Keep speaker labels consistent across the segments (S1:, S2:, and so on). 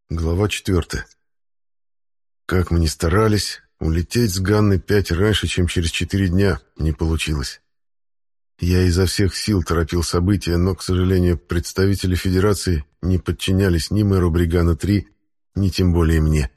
S1: Глава 4. Как мы ни старались, улететь с Ганны-5 раньше, чем через 4 дня, не получилось. Я изо всех сил торопил события, но, к сожалению, представители Федерации не подчинялись ни мэру Бригана-3, ни тем более мне.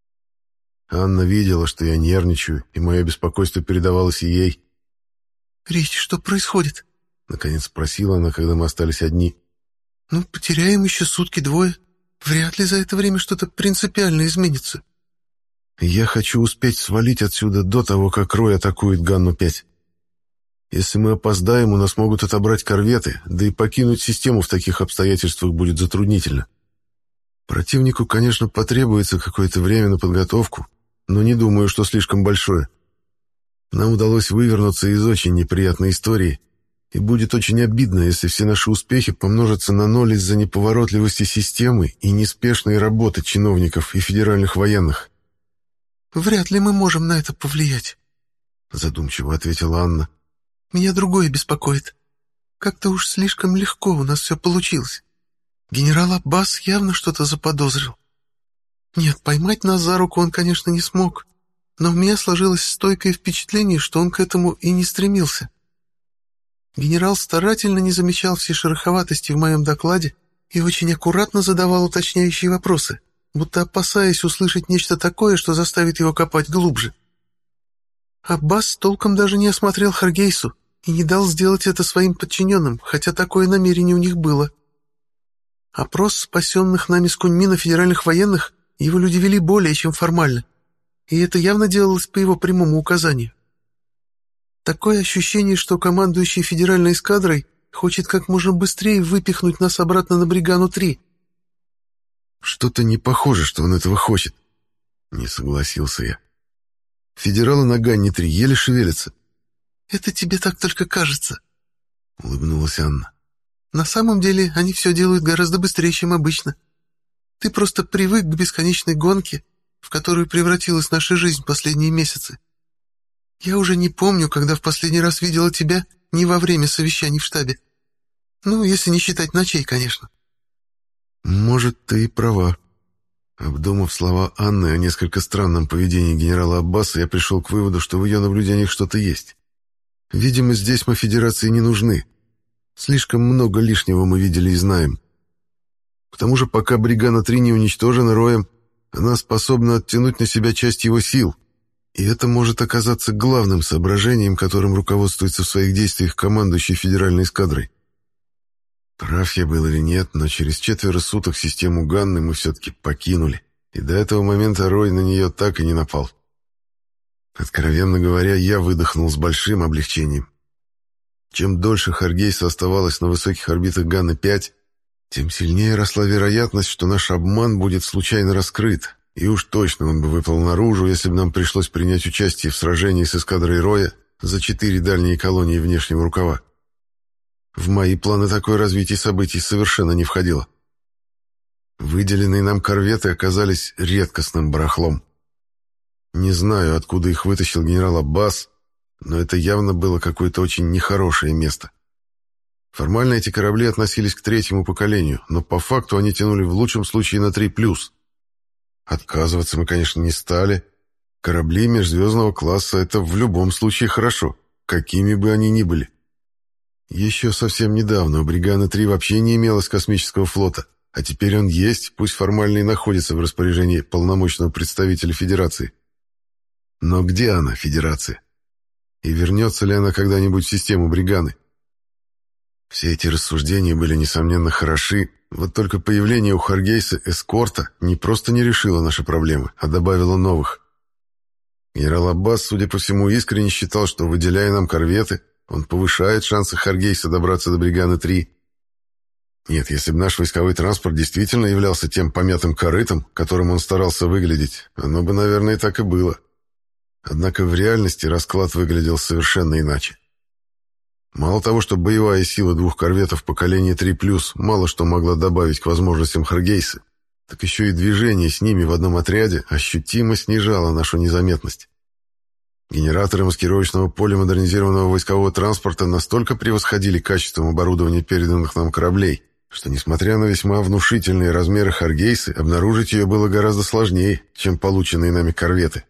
S1: Анна видела, что я нервничаю, и мое беспокойство передавалось и ей.
S2: «Рич, что происходит?»
S1: — наконец спросила она, когда мы остались одни.
S2: «Ну, потеряем еще сутки-двое. Вряд ли за это время что-то принципиально изменится».
S1: «Я хочу успеть свалить отсюда до того, как Рой атакует Ганну-5. Если мы опоздаем, у нас могут отобрать корветы, да и покинуть систему в таких обстоятельствах будет затруднительно. Противнику, конечно, потребуется какое-то время на подготовку, но не думаю, что слишком большое. Нам удалось вывернуться из очень неприятной истории, и будет очень обидно, если все наши успехи помножатся на ноль из-за неповоротливости системы и неспешной работы чиновников и федеральных военных».
S2: «Вряд ли мы можем на это повлиять»,
S1: — задумчиво ответила Анна.
S2: «Меня другое беспокоит. Как-то уж слишком легко у нас все получилось. Генерал Аббас явно что-то заподозрил. Нет, поймать нас за руку он, конечно, не смог, но у меня сложилось стойкое впечатление, что он к этому и не стремился. Генерал старательно не замечал все шероховатости в моем докладе и очень аккуратно задавал уточняющие вопросы, будто опасаясь услышать нечто такое, что заставит его копать глубже. Аббас толком даже не осмотрел Харгейсу и не дал сделать это своим подчиненным, хотя такое намерение у них было. Опрос спасенных нами с Куньмина федеральных военных его люди вели более чем формально, и это явно делалось по его прямому указанию. Такое ощущение, что командующий федеральной эскадрой хочет как можно быстрее выпихнуть нас обратно на Бригану-3.
S1: «Что-то не похоже, что он этого хочет», — не согласился я. «Федералы на Ганне-3 еле шевелятся».
S2: «Это тебе так только кажется»,
S1: — улыбнулась Анна.
S2: «На самом деле они все делают гораздо быстрее, чем обычно. Ты просто привык к бесконечной гонке, в которую превратилась наша жизнь последние месяцы. Я уже не помню, когда в последний раз видела тебя не во время совещаний в штабе. Ну, если не считать ночей, конечно».
S1: «Может, ты и права». Обдумав слова Анны о несколько странном поведении генерала Аббаса, я пришел к выводу, что в ее наблюдениях что-то есть. Видимо, здесь мы Федерации не нужны. Слишком много лишнего мы видели и знаем. К тому же, пока Бригана-3 не уничтожена Роем, она способна оттянуть на себя часть его сил, и это может оказаться главным соображением, которым руководствуется в своих действиях командующий федеральной эскадрой. Прав я был или нет, но через 4 суток систему Ганны мы все-таки покинули, и до этого момента Рой на нее так и не напал. Откровенно говоря, я выдохнул с большим облегчением. Чем дольше Харгейса оставалась на высоких орбитах Ганны-5, тем сильнее росла вероятность, что наш обман будет случайно раскрыт, и уж точно он бы выплыл наружу, если бы нам пришлось принять участие в сражении с эскадрой Роя за 4 дальние колонии внешнего рукава. В мои планы такое развитие событий совершенно не входило. Выделенные нам корветы оказались редкостным барахлом. Не знаю, откуда их вытащил генерал Аббас, но это явно было какое-то очень нехорошее место. Формально эти корабли относились к 3-му поколению, но по факту они тянули в лучшем случае на 3+. Отказываться мы, конечно, не стали. Корабли межзвездного класса — это в любом случае хорошо, какими бы они ни были. Еще совсем недавно у Бригана-3 вообще не имелось космического флота, а теперь он есть, пусть формально и находится в распоряжении полномочного представителя Федерации. Но где она, Федерация? И вернется ли она когда-нибудь в систему Бриганы? Все эти рассуждения были, несомненно, хороши, вот только появление у Харгейса эскорта не просто не решило наши проблемы, а добавило новых. Генерал Аббас, судя по всему, искренне считал, что, выделяя нам корветы, он повышает шансы Харгейса добраться до Бриганы-3. Нет, если бы наш войсковой транспорт действительно являлся тем помятым корытом, которым он старался выглядеть, оно бы, наверное, и так и было. Однако в реальности расклад выглядел совершенно иначе. Мало того, что боевая сила 2 корветов поколения 3+, мало что могла добавить к возможностям Харгейса, так еще и движение с ними в одном отряде ощутимо снижало нашу незаметность. Генераторы маскировочного поля модернизированного войскового транспорта настолько превосходили качеством оборудования переданных нам кораблей, что, несмотря на весьма внушительные размеры Харгейсы, обнаружить ее было гораздо сложнее, чем полученные нами корветы.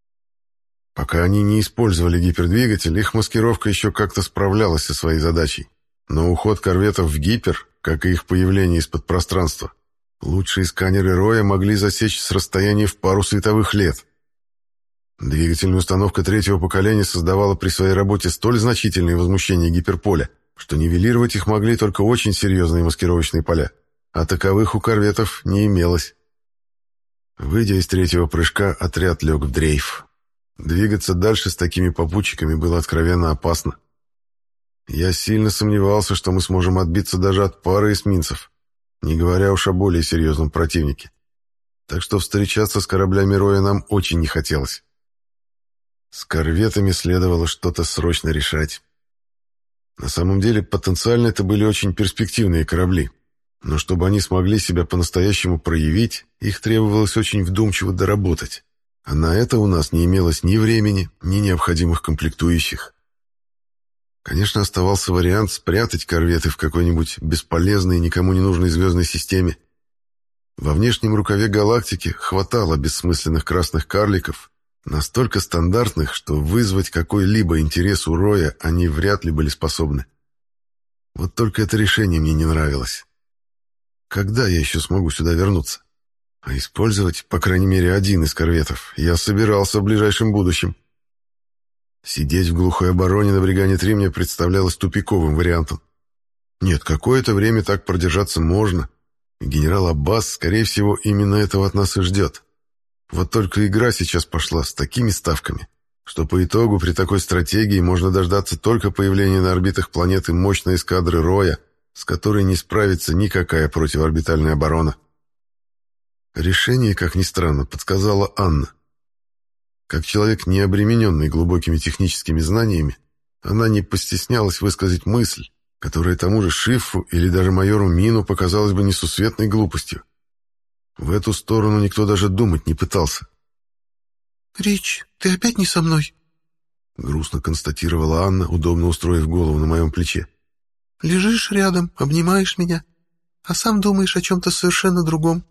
S1: Пока они не использовали гипердвигатель, их маскировка еще как-то справлялась со своей задачей. Но уход корветов в гипер, как и их появление из-под пространства, лучшие сканеры Роя могли засечь с расстояния в пару световых лет. Двигательная установка третьего поколения создавала при своей работе столь значительные возмущения гиперполя, что нивелировать их могли только очень серьезные маскировочные поля, а таковых у корветов не имелось. Выйдя из третьего прыжка, отряд лег в дрейф. Двигаться дальше с такими попутчиками было откровенно опасно. Я сильно сомневался, что мы сможем отбиться даже от пары эсминцев, не говоря уж о более серьезном противнике. Так что встречаться с кораблями Роя нам очень не хотелось. С корветами следовало что-то срочно решать. На самом деле, потенциально это были очень перспективные корабли, но чтобы они смогли себя по-настоящему проявить, их требовалось очень вдумчиво доработать, а на это у нас не имелось ни времени, ни необходимых комплектующих. Конечно, оставался вариант спрятать корветы в какой-нибудь бесполезной, никому не нужной звездной системе. Во внешнем рукаве галактики хватало бессмысленных красных карликов, настолько стандартных, что вызвать какой-либо интерес у Роя они вряд ли были способны. Вот только это решение мне не нравилось. Когда я еще смогу сюда вернуться? А использовать, по крайней мере, один из корветов я собирался в ближайшем будущем. Сидеть в глухой обороне на Бригане-3 мне представлялось тупиковым вариантом. Нет, какое-то время так продержаться можно, и генерал Аббас, скорее всего, именно этого от нас и ждет. Вот только игра сейчас пошла с такими ставками, что по итогу при такой стратегии можно дождаться только появления на орбитах планеты мощной эскадры Роя, с которой не справится никакая противоорбитальная оборона. Решение, как ни странно, подсказала Анна. Как человек, не обремененный глубокими техническими знаниями, она не постеснялась высказать мысль, которая тому же Шиффу или даже майору Мину показалась бы несусветной глупостью. В эту сторону никто даже думать не пытался.
S2: «Рич, ты опять не со мной?» — грустно констатировала Анна, удобно устроив голову на моем плече. «Лежишь рядом, обнимаешь меня, а сам думаешь о чем-то совершенно другом.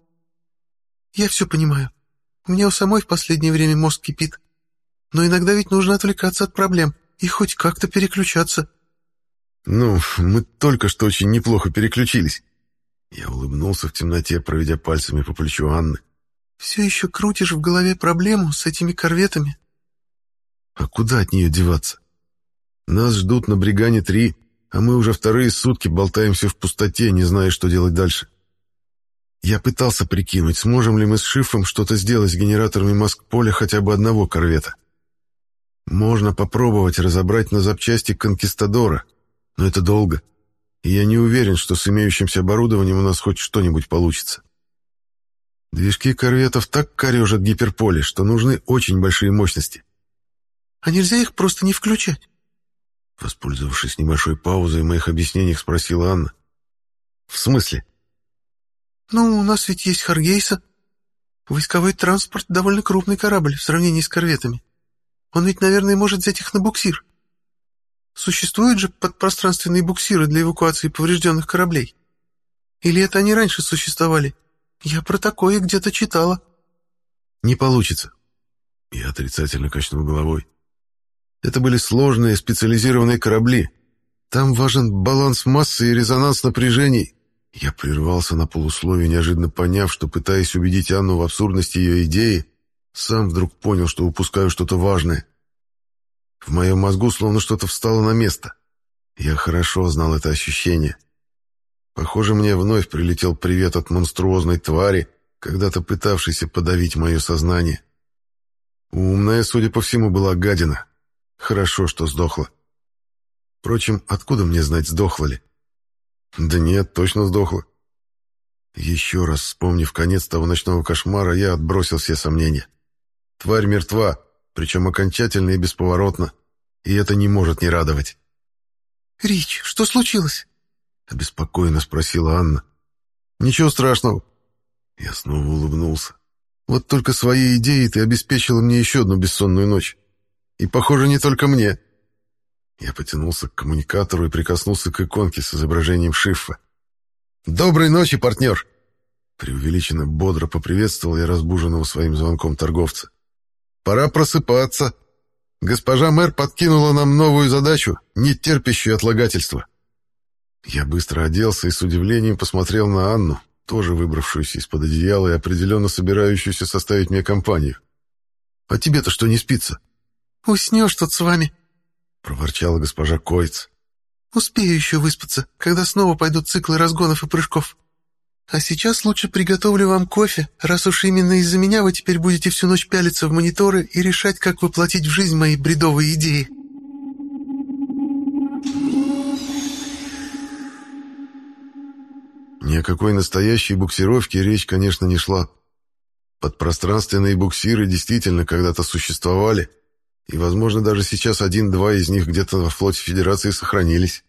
S2: Я все понимаю. У меня у самой в последнее время мозг кипит. Но иногда ведь нужно отвлекаться от проблем и хоть как-то переключаться».
S1: «Ну, мы только что очень неплохо переключились». Я улыбнулся в темноте, проведя пальцами по плечу Анны.
S2: «Все еще крутишь в голове проблему с этими корветами?»
S1: «А куда от нее деваться? Нас ждут на Бригане-3, а мы уже вторые сутки болтаемся в пустоте, не зная, что делать дальше. Я пытался прикинуть, сможем ли мы с Шифом что-то сделать с генераторами маск-поля хотя бы одного корвета. Можно попробовать разобрать на запчасти конкистадора, но это долго, и я не уверен, что с имеющимся оборудованием у нас хоть что-нибудь получится. Движки корветов так корежат гиперполе, что нужны очень большие мощности».
S2: «А нельзя их просто не включать?»
S1: Воспользовавшись небольшой паузой в моих объяснениях, спросила Анна. «В смысле?»
S2: «Ну, у нас ведь есть Харгейса. Войсковой транспорт — довольно крупный корабль в сравнении с корветами. Он ведь, наверное, может взять их на буксир. Существуют же подпространственные буксиры для эвакуации поврежденных кораблей. Или это они раньше существовали? Я про такое где-то читала».
S1: «Не получится». Я отрицательно качнул головой. Это были сложные специализированные корабли. Там важен баланс массы и резонанс напряжений. Я прервался на полусловие, неожиданно поняв, что, пытаясь убедить Анну в абсурдности ее идеи, сам вдруг понял, что упускаю что-то важное. В моем мозгу словно что-то встало на место. Я хорошо знал это ощущение. Похоже, мне вновь прилетел привет от монструозной твари, когда-то пытавшейся подавить мое сознание. Умная, судя по всему, была гадина. Хорошо, что сдохла. Впрочем, откуда мне знать, сдохла ли? Да нет, точно сдохла. Еще раз вспомнив конец того ночного кошмара, я отбросил все сомнения. Тварь мертва, причем окончательно и бесповоротно, и это не может не радовать.
S2: «Рич, что случилось?»
S1: — обеспокоенно спросила Анна. «Ничего страшного». Я снова улыбнулся. «Вот только своей идеей ты обеспечила мне еще одну бессонную ночь. И, похоже, не только мне». Я потянулся к коммуникатору и прикоснулся к иконке с изображением Шифа. «Доброй ночи, партнер!» Преувеличенно бодро поприветствовал я разбуженного своим звонком торговца. «Пора просыпаться. Госпожа мэр подкинула нам новую задачу, не терпящую отлагательства». Я быстро оделся и с удивлением посмотрел на Анну, тоже выбравшуюся из-под одеяла и определенно собирающуюся составить мне компанию. «А тебе-то что не спится?»
S2: «Уснешь тут с вами»,
S1: — проворчала госпожа Койц.
S2: «Успею еще выспаться, когда снова пойдут циклы разгонов и прыжков. А сейчас лучше приготовлю вам кофе, раз уж именно из-за меня вы теперь будете всю ночь пялиться в мониторы и решать, как воплотить в жизнь мои бредовые идеи».
S1: Ни о какой настоящей буксировке речь, конечно, не шла. Подпространственные буксиры действительно когда-то существовали, и, возможно, даже сейчас 1-2 из них где-то во флоте Федерации сохранились.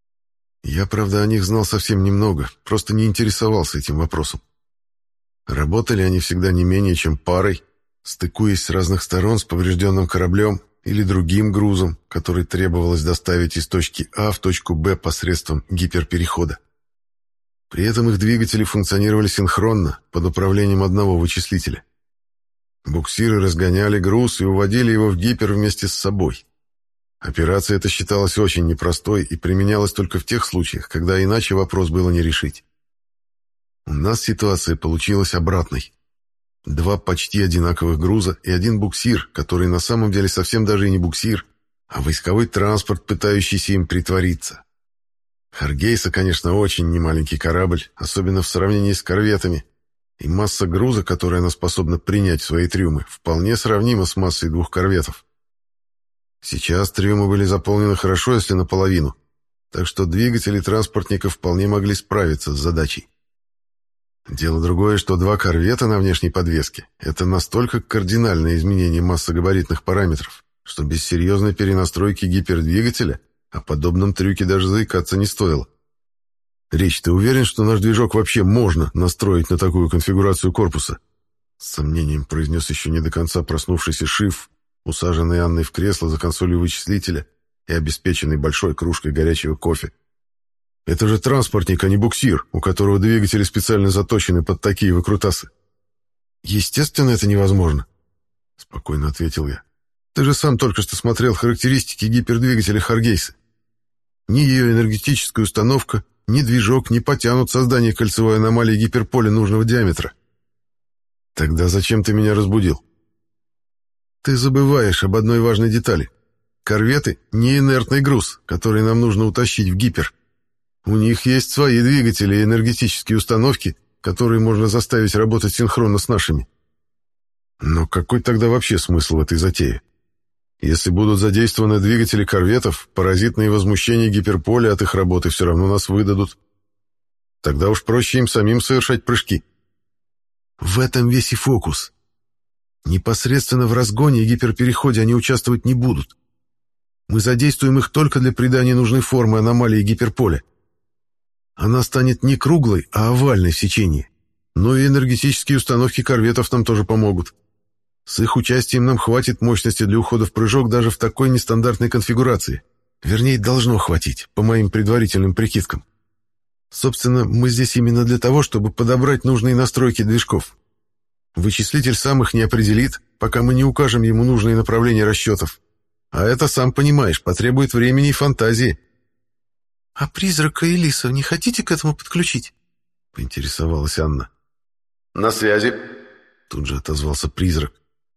S1: Я, правда, о них знал совсем немного, просто не интересовался этим вопросом. Работали они всегда не менее чем парой, стыкуясь с разных сторон с поврежденным кораблем или другим грузом, который требовалось доставить из точки А в точку Б посредством гиперперехода. При этом их двигатели функционировали синхронно, под управлением одного вычислителя. Буксиры разгоняли груз и уводили его в гипер вместе с собой. Операция эта считалась очень непростой и применялась только в тех случаях, когда иначе вопрос было не решить. У нас ситуация получилась обратной. 2 почти одинаковых груза и 1 буксир, который на самом деле совсем даже и не буксир, а войсковой транспорт, пытающийся им притвориться. Харгейса, конечно, очень немаленький корабль, особенно в сравнении с корветами, и масса груза, которую она способна принять в свои трюмы, вполне сравнима с массой 2 корветов. Сейчас трюмы были заполнены хорошо, если наполовину, так что двигатели транспортников вполне могли справиться с задачей. Дело другое, что 2 корвета на внешней подвеске — это настолько кардинальное изменение массогабаритных параметров, что без серьезной перенастройки гипердвигателя о подобном трюке даже заикаться не стоило. «Рич, ты уверен, что наш движок вообще можно настроить на такую конфигурацию корпуса?» С сомнением произнес еще не до конца проснувшийся Шиф, усаженный Анной в кресло за консолью вычислителя и обеспеченный большой кружкой горячего кофе. «Это же транспортник, а не буксир, у которого двигатели специально заточены под такие выкрутасы». «Естественно, это невозможно», — спокойно ответил я. «Ты же сам только что смотрел характеристики гипердвигателя Харгейсы. Ни ее энергетическая установка, ни движок не потянут создание кольцевой аномалии гиперполя нужного диаметра». «Тогда зачем ты меня разбудил?» «Ты забываешь об одной важной детали. Корветы — не инертный груз, который нам нужно утащить в гипер. У них есть свои двигатели и энергетические установки, которые можно заставить работать синхронно с нашими». «Но какой тогда вообще смысл в этой затее? Если будут задействованы двигатели корветов, паразитные возмущения гиперполя от их работы все равно нас выдадут. Тогда уж проще им самим совершать прыжки». «В этом весь и фокус. Непосредственно в разгоне и гиперпереходе они участвовать не будут. Мы задействуем их только для придания нужной формы аномалии гиперполя. Она станет не круглой, а овальной в сечении. Но и энергетические установки корветов нам тоже помогут. С их участием нам хватит мощности для ухода в прыжок даже в такой нестандартной конфигурации. Вернее, должно хватить, по моим предварительным прикидкам. Собственно, мы здесь именно для того, чтобы подобрать нужные настройки движков. Вычислитель сам их не определит, пока мы не укажем ему нужные направления расчетов. А это, сам понимаешь, потребует времени и фантазии».
S2: «А призрака и лиса не хотите к этому подключить?»
S1: — поинтересовалась Анна.
S3: «На связи»,
S1: — тут же отозвался призрак.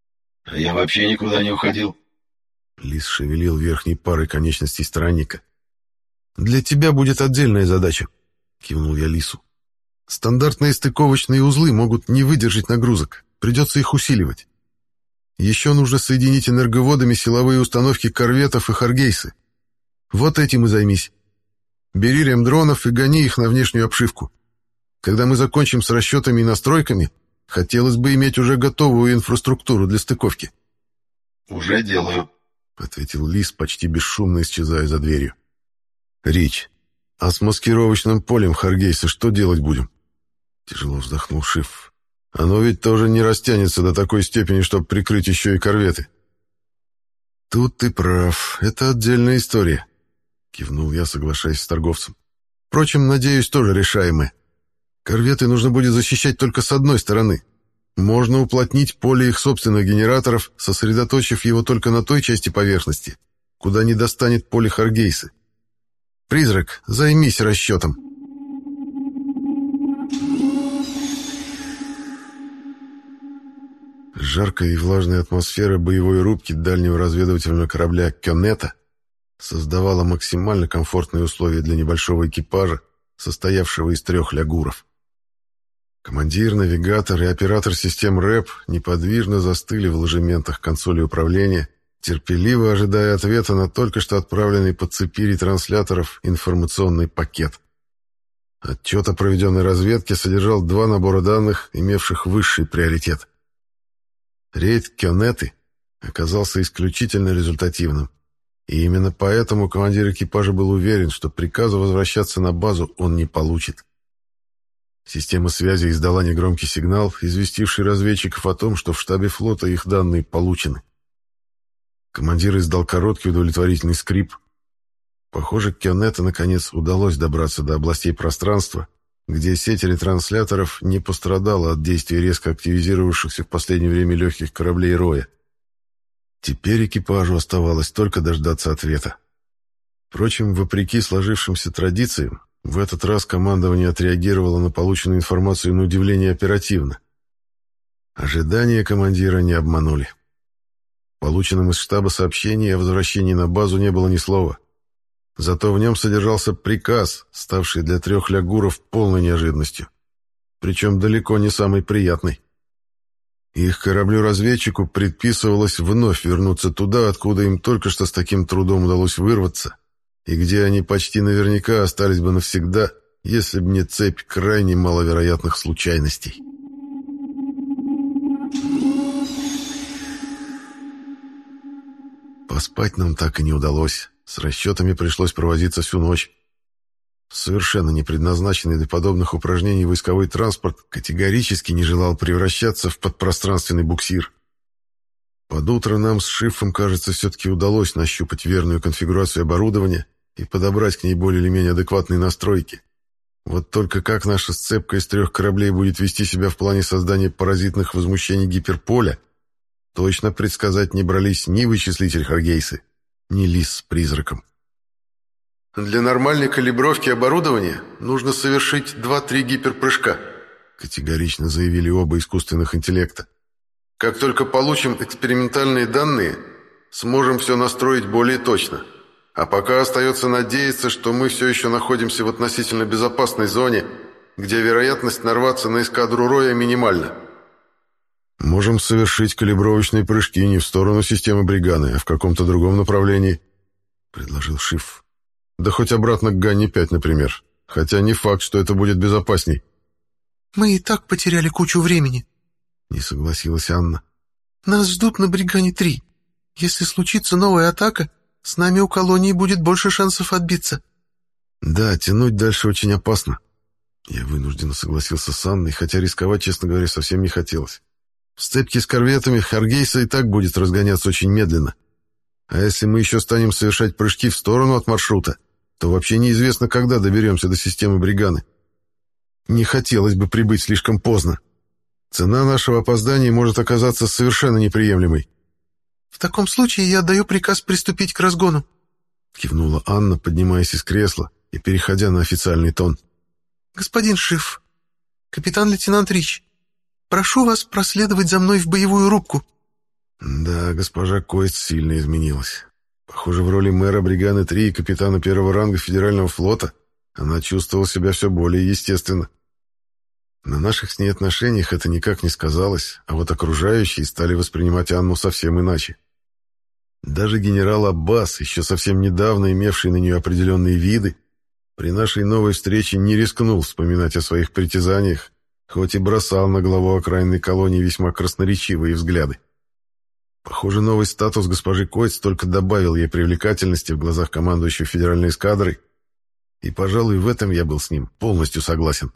S3: «Я вообще никуда не уходил».
S1: Лис шевелил верхней парой конечностей странника. «Для тебя будет отдельная задача», — кивнул я лису. «Стандартные стыковочные узлы могут не выдержать нагрузок, придется их усиливать. Еще нужно соединить энерговодами силовые установки корветов и Харгейсы. Вот этим и займись. Бери ремдронов и гони их на внешнюю обшивку. Когда мы закончим с расчетами и настройками, хотелось бы иметь уже готовую инфраструктуру для стыковки».
S3: «Уже делаю»,
S1: — ответил лис, почти бесшумно исчезая за дверью. «Рич, а с маскировочным полем Харгейса что делать будем?» Тяжело вздохнул Шиф. «Оно ведь тоже не растянется до такой степени, чтобы прикрыть еще и корветы». «Тут ты прав, это отдельная история», — кивнул я, соглашаясь с торговцем. «Впрочем, надеюсь, тоже решаемая. Корветы нужно будет защищать только с одной стороны. Можно уплотнить поле их собственных генераторов, сосредоточив его только на той части поверхности, куда не достанет поле Харгейсы. «Призрак, займись расчетом». Жаркая и влажная атмосфера боевой рубки дальнего разведывательного корабля «Кёнета» создавала максимально комфортные условия для небольшого экипажа, состоявшего из 3 лягуров. Командир, навигатор и оператор систем РЭП неподвижно застыли в ложементах консоли управления, терпеливо ожидая ответа на только что отправленный по цепи ретрансляторов информационный пакет. Отчет о проведенной разведке содержал 2 набора данных, имевших высший приоритет. Рейд Кёнеты оказался исключительно результативным, и именно поэтому командир экипажа был уверен, что приказа возвращаться на базу он не получит. Система связи издала негромкий сигнал, известивший разведчиков о том, что в штабе флота их данные получены. Командир издал короткий удовлетворительный скрип. Похоже, Кёнета наконец удалось добраться до областей пространства, где сеть ретрансляторов не пострадала от действий резко активизировавшихся в последнее время легких кораблей Роя. Теперь экипажу оставалось только дождаться ответа. Впрочем, вопреки сложившимся традициям, в этот раз командование отреагировало на полученную информацию на удивление оперативно. Ожидания командира не обманули. В полученном из штаба сообщении о возвращении на базу не было ни слова. Зато в нем содержался приказ, ставший для 3 лягуров полной неожиданностью. Причем далеко не самый приятный. Их кораблю-разведчику предписывалось вновь вернуться туда, откуда им только что с таким трудом удалось вырваться, и где они почти наверняка остались бы навсегда, если бы не цепь крайне маловероятных случайностей. Поспать нам так и не удалось. С расчетами пришлось провозиться всю ночь. Совершенно не предназначенный для подобных упражнений войсковой транспорт категорически не желал превращаться в подпространственный буксир. Под утро нам с Шифом, кажется, все-таки удалось нащупать верную конфигурацию оборудования и подобрать к ней более или менее адекватные настройки. Вот только как наша сцепка из 3 кораблей будет вести себя в плане создания паразитных возмущений гиперполя, точно предсказать не брались ни вычислитель Харгейсы, ни Лис с призраком. «Для нормальной калибровки оборудования нужно совершить 2-3 гиперпрыжка», категорично заявили оба искусственных интеллекта. «Как только получим экспериментальные данные, сможем все настроить более точно. А пока остается надеяться, что мы все еще находимся в относительно безопасной зоне, где вероятность нарваться на эскадру Роя минимальна». «Можем совершить калибровочные прыжки не в сторону системы Бриганы, а в каком-то другом направлении», — предложил Шиф. «Да хоть обратно к Ганне-5, например. Хотя не факт, что это будет безопасней».
S2: «Мы и так потеряли кучу времени», — не согласилась Анна. «Нас ждут на Бригане-3. Если случится новая атака, с нами у колонии будет больше шансов отбиться».
S1: «Да, тянуть дальше очень опасно». Я вынужденно согласился с Анной, хотя рисковать, честно говоря, совсем не хотелось. В сцепке с корветами Харгейса и так будет разгоняться очень медленно. А если мы еще станем совершать прыжки в сторону от маршрута, то вообще неизвестно, когда доберемся до системы Бриганы. Не хотелось бы прибыть слишком поздно. Цена нашего опоздания может оказаться совершенно неприемлемой.
S2: «В таком случае я отдаю приказ приступить к разгону», —
S1: кивнула Анна, поднимаясь из кресла и переходя на официальный тон.
S2: «Господин Шиф, капитан-лейтенант Рич, прошу вас проследовать за мной в боевую рубку».
S1: Да, госпожа Койт сильно изменилась. Похоже, в роли мэра Бриганы-3 и капитана 1-го ранга Федерального флота она чувствовала себя все более естественно. На наших с ней отношениях это никак не сказалось, а вот окружающие стали воспринимать Анну совсем иначе. Даже генерал Аббас, еще совсем недавно имевший на нее определенные виды, при нашей новой встрече не рискнул вспоминать о своих притязаниях, хоть и бросал на главу окраинной колонии весьма красноречивые взгляды. Похоже, новый статус госпожи Койц только добавил ей привлекательности в глазах командующего федеральной эскадрой, и, пожалуй, в этом я был с ним полностью согласен.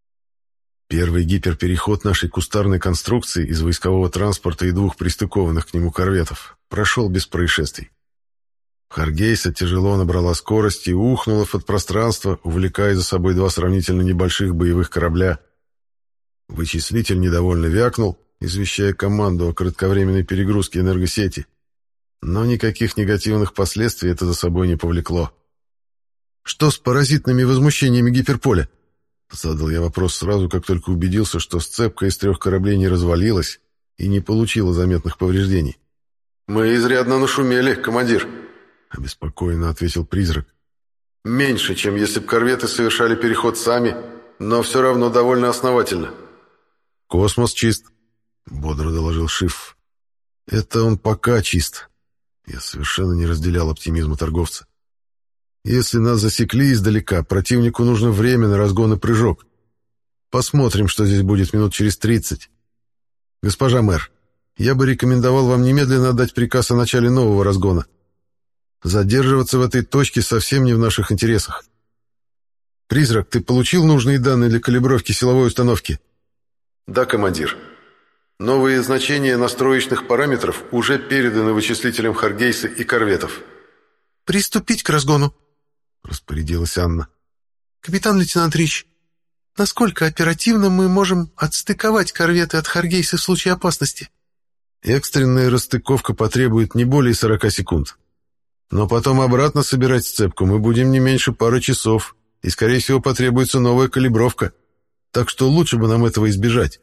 S1: Первый гиперпереход нашей кустарной конструкции из войскового транспорта и 2 пристыкованных к нему корветов прошел без происшествий. Харгейса тяжело набрала скорость и ухнула в подпространство, увлекая за собой два сравнительно небольших боевых корабля. Вычислитель недовольно вякнул, извещая команду о кратковременной перегрузке энергосети. Но никаких негативных последствий это за собой не повлекло. «Что с паразитными возмущениями гиперполя?» Задал я вопрос сразу, как только убедился, что сцепка из 3 кораблей не развалилась и не получила заметных повреждений. «Мы изрядно нашумели, командир», — обеспокоенно ответил призрак. «Меньше, чем если бы корветы совершали переход сами, но все равно довольно основательно». «Космос чист», — бодро доложил Шиф. «Это он пока чист». Я совершенно не разделял оптимизма торговца. «Если нас засекли издалека, противнику нужно время на разгон и прыжок. Посмотрим, что здесь будет минут через 30. Госпожа мэр, я бы рекомендовал вам немедленно отдать приказ о начале нового разгона. Задерживаться в этой точке совсем не в наших интересах. Призрак, ты получил нужные данные для калибровки силовой установки?» «Да, командир. Новые значения настроечных параметров уже переданы вычислителям Харгейса и корветов».
S2: «Приступить к разгону», — распорядилась Анна. «Капитан-лейтенант Рич, насколько оперативно мы можем отстыковать корветы от Харгейса в случае опасности?»
S1: «Экстренная расстыковка потребует не более 40 секунд. Но потом обратно собирать сцепку мы будем не меньше пары часов, и, скорее всего, потребуется новая калибровка. Так что лучше бы нам этого избежать».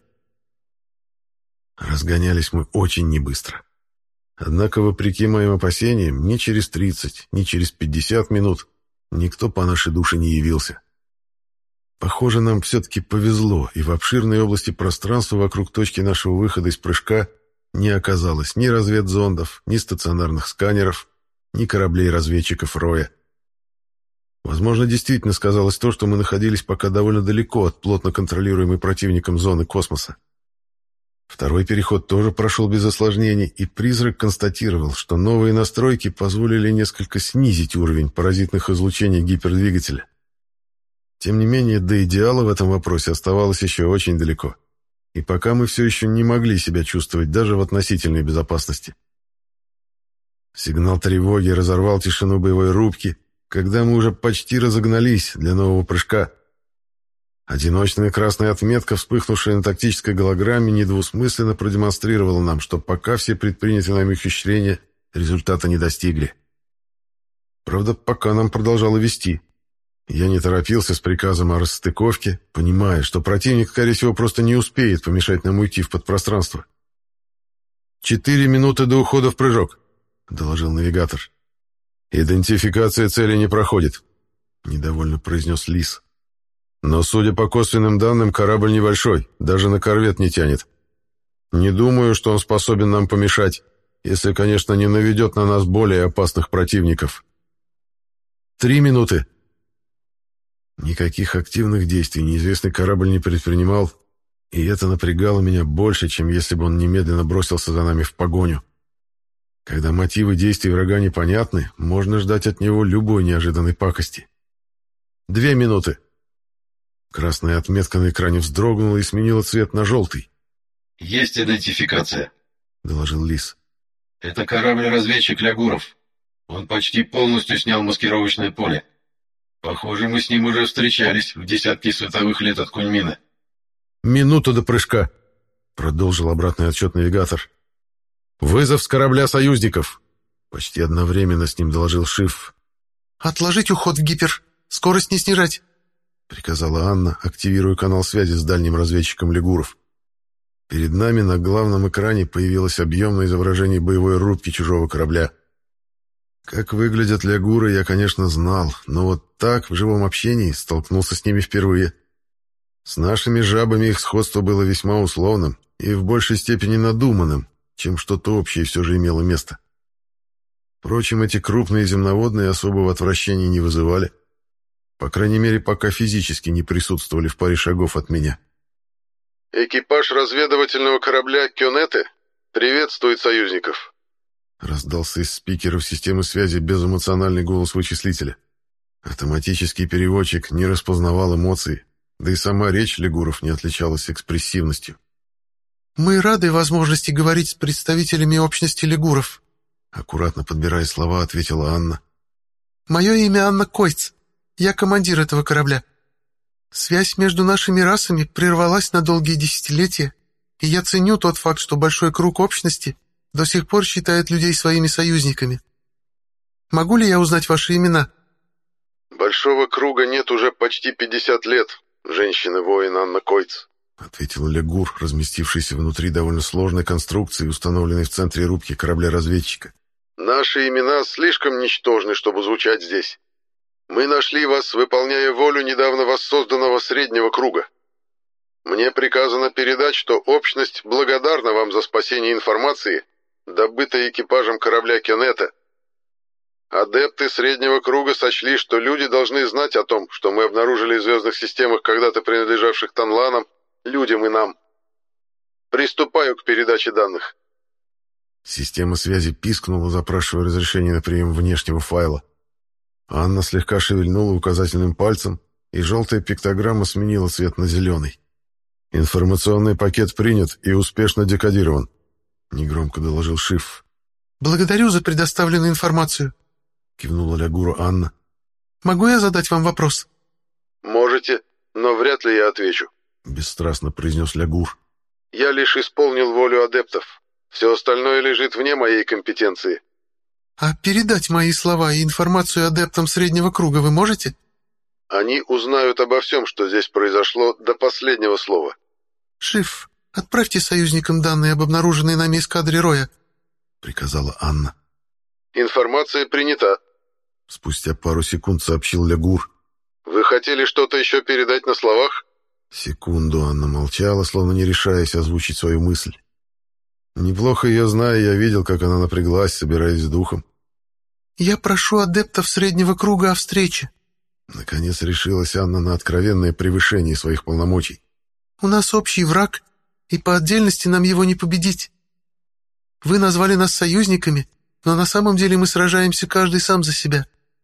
S1: Разгонялись мы очень небыстро. Однако, вопреки моим опасениям, ни через 30, ни через 50 минут никто по нашей душе не явился. Похоже, нам все-таки повезло, и в обширной области пространства вокруг точки нашего выхода из прыжка не оказалось ни разведзондов, ни стационарных сканеров, ни кораблей-разведчиков Роя. Возможно, действительно сказалось то, что мы находились пока довольно далеко от плотно контролируемой противником зоны космоса. Второй переход тоже прошел без осложнений, и призрак констатировал, что новые настройки позволили несколько снизить уровень паразитных излучений гипердвигателя. Тем не менее, до идеала в этом вопросе оставалось еще очень далеко, и пока мы все еще не могли себя чувствовать даже в относительной безопасности. Сигнал тревоги разорвал тишину боевой рубки, когда мы уже почти разогнались для нового прыжка. Одиночная красная отметка, вспыхнувшая на тактической голограмме, недвусмысленно продемонстрировала нам, что пока все предпринятые нами ухищрения результата не достигли. Правда, пока нам продолжало вести. Я не торопился с приказом о расстыковке, понимая, что противник, скорее всего, просто не успеет помешать нам уйти в подпространство. 4 минуты до ухода в прыжок», — доложил навигатор. «Идентификация цели не проходит», — недовольно произнес Лис. «Но, судя по косвенным данным, корабль небольшой, даже на корвет не тянет. Не думаю, что он способен нам помешать, если, конечно, не наведет на нас более опасных противников. 3 минуты». Никаких активных действий неизвестный корабль не предпринимал, и это напрягало меня больше, чем если бы он немедленно бросился за нами в погоню. Когда мотивы действий врага непонятны, можно ждать от него любой неожиданной пакости. 2 минуты. Красная отметка на экране вздрогнула и сменила цвет на желтый.
S3: «Есть идентификация»,
S1: — доложил Лис.
S3: «Это корабль-разведчик Лягуров. Он почти полностью снял маскировочное поле. Похоже, мы с ним уже встречались в десятки световых лет от Куньмина».
S1: «Минуту до прыжка», — продолжил обратный отсчет навигатор. «Вызов с корабля союзников», — почти одновременно с ним доложил Шиф.
S2: «Отложить уход в гипер, скорость не снижать», — приказала Анна, активируя канал связи с дальним разведчиком Лягуров. Перед нами на главном экране появилось объемное изображение боевой рубки чужого корабля. Как выглядят лягуры, я, конечно, знал, но вот так, в живом общении, столкнулся с ними впервые. С нашими жабами их сходство было весьма условным и в большей степени надуманным, чем что-то общее все же имело место. Впрочем, эти крупные земноводные особого отвращения не вызывали. По крайней мере, пока физически не присутствовали в паре шагов от меня. «Экипаж разведывательного корабля «Кёнете» приветствует союзников», — раздался из спикеров системы связи безэмоциональный голос вычислителя. Автоматический переводчик не распознавал эмоций, да и сама речь лягуров не отличалась экспрессивностью. «Мы рады возможности говорить с представителями общности лягуров», —
S1: Аккуратно подбирая слова, ответила Анна.
S2: «Мое имя Анна Койц. Я командир этого корабля. Связь между нашими расами прервалась на долгие десятилетия, и я ценю тот факт, что большой круг общности до сих пор считает людей своими союзниками. Могу ли я узнать ваши имена?»
S1: «Большого круга нет уже почти 50 лет, женщина-воин Анна Койц», — ответил Легур, разместившийся внутри довольно сложной конструкции, установленной в центре рубки корабля-разведчика. «Наши имена слишком ничтожны, чтобы звучать здесь. Мы нашли вас, выполняя волю недавно воссозданного среднего круга. Мне приказано передать, что общность благодарна вам за спасение информации, добытой экипажем корабля Кеннета. Адепты среднего круга сочли, что люди должны знать о том, что мы обнаружили в звездных системах, когда-то принадлежавших Танланам, людям и нам. Приступаю к передаче данных». Система связи пискнула, запрашивая разрешение на прием внешнего файла. Анна слегка шевельнула указательным пальцем, и желтая пиктограмма сменила цвет на зеленый. «Информационный пакет принят и успешно декодирован», — негромко доложил Шиф.
S2: «Благодарю за предоставленную информацию», — кивнула Лягуру Анна. «Могу я задать вам вопрос?»
S1: «Можете, но вряд ли я отвечу», — бесстрастно произнес Лягур. «Я лишь исполнил волю адептов. Все остальное лежит вне моей компетенции».
S2: «А передать мои слова и информацию адептам среднего круга вы можете?»
S1: «Они узнают обо всем, что здесь произошло, до последнего слова».
S2: «Шиф, отправьте союзникам данные об обнаруженной нами эскадре Роя», — приказала Анна.
S1: «Информация принята», — спустя пару секунд сообщил Лягур. «Вы хотели что-то еще передать на словах?» Секунду Анна молчала, словно не решаясь озвучить свою мысль. Неплохо ее зная, я видел, как она напряглась, собираясь с духом.
S2: «Я прошу адептов среднего круга о встрече».
S1: Наконец решилась Анна на откровенное превышение своих полномочий.
S2: «У нас общий враг, и по отдельности нам его не победить. Вы назвали нас союзниками, но на самом деле мы сражаемся каждый сам за себя.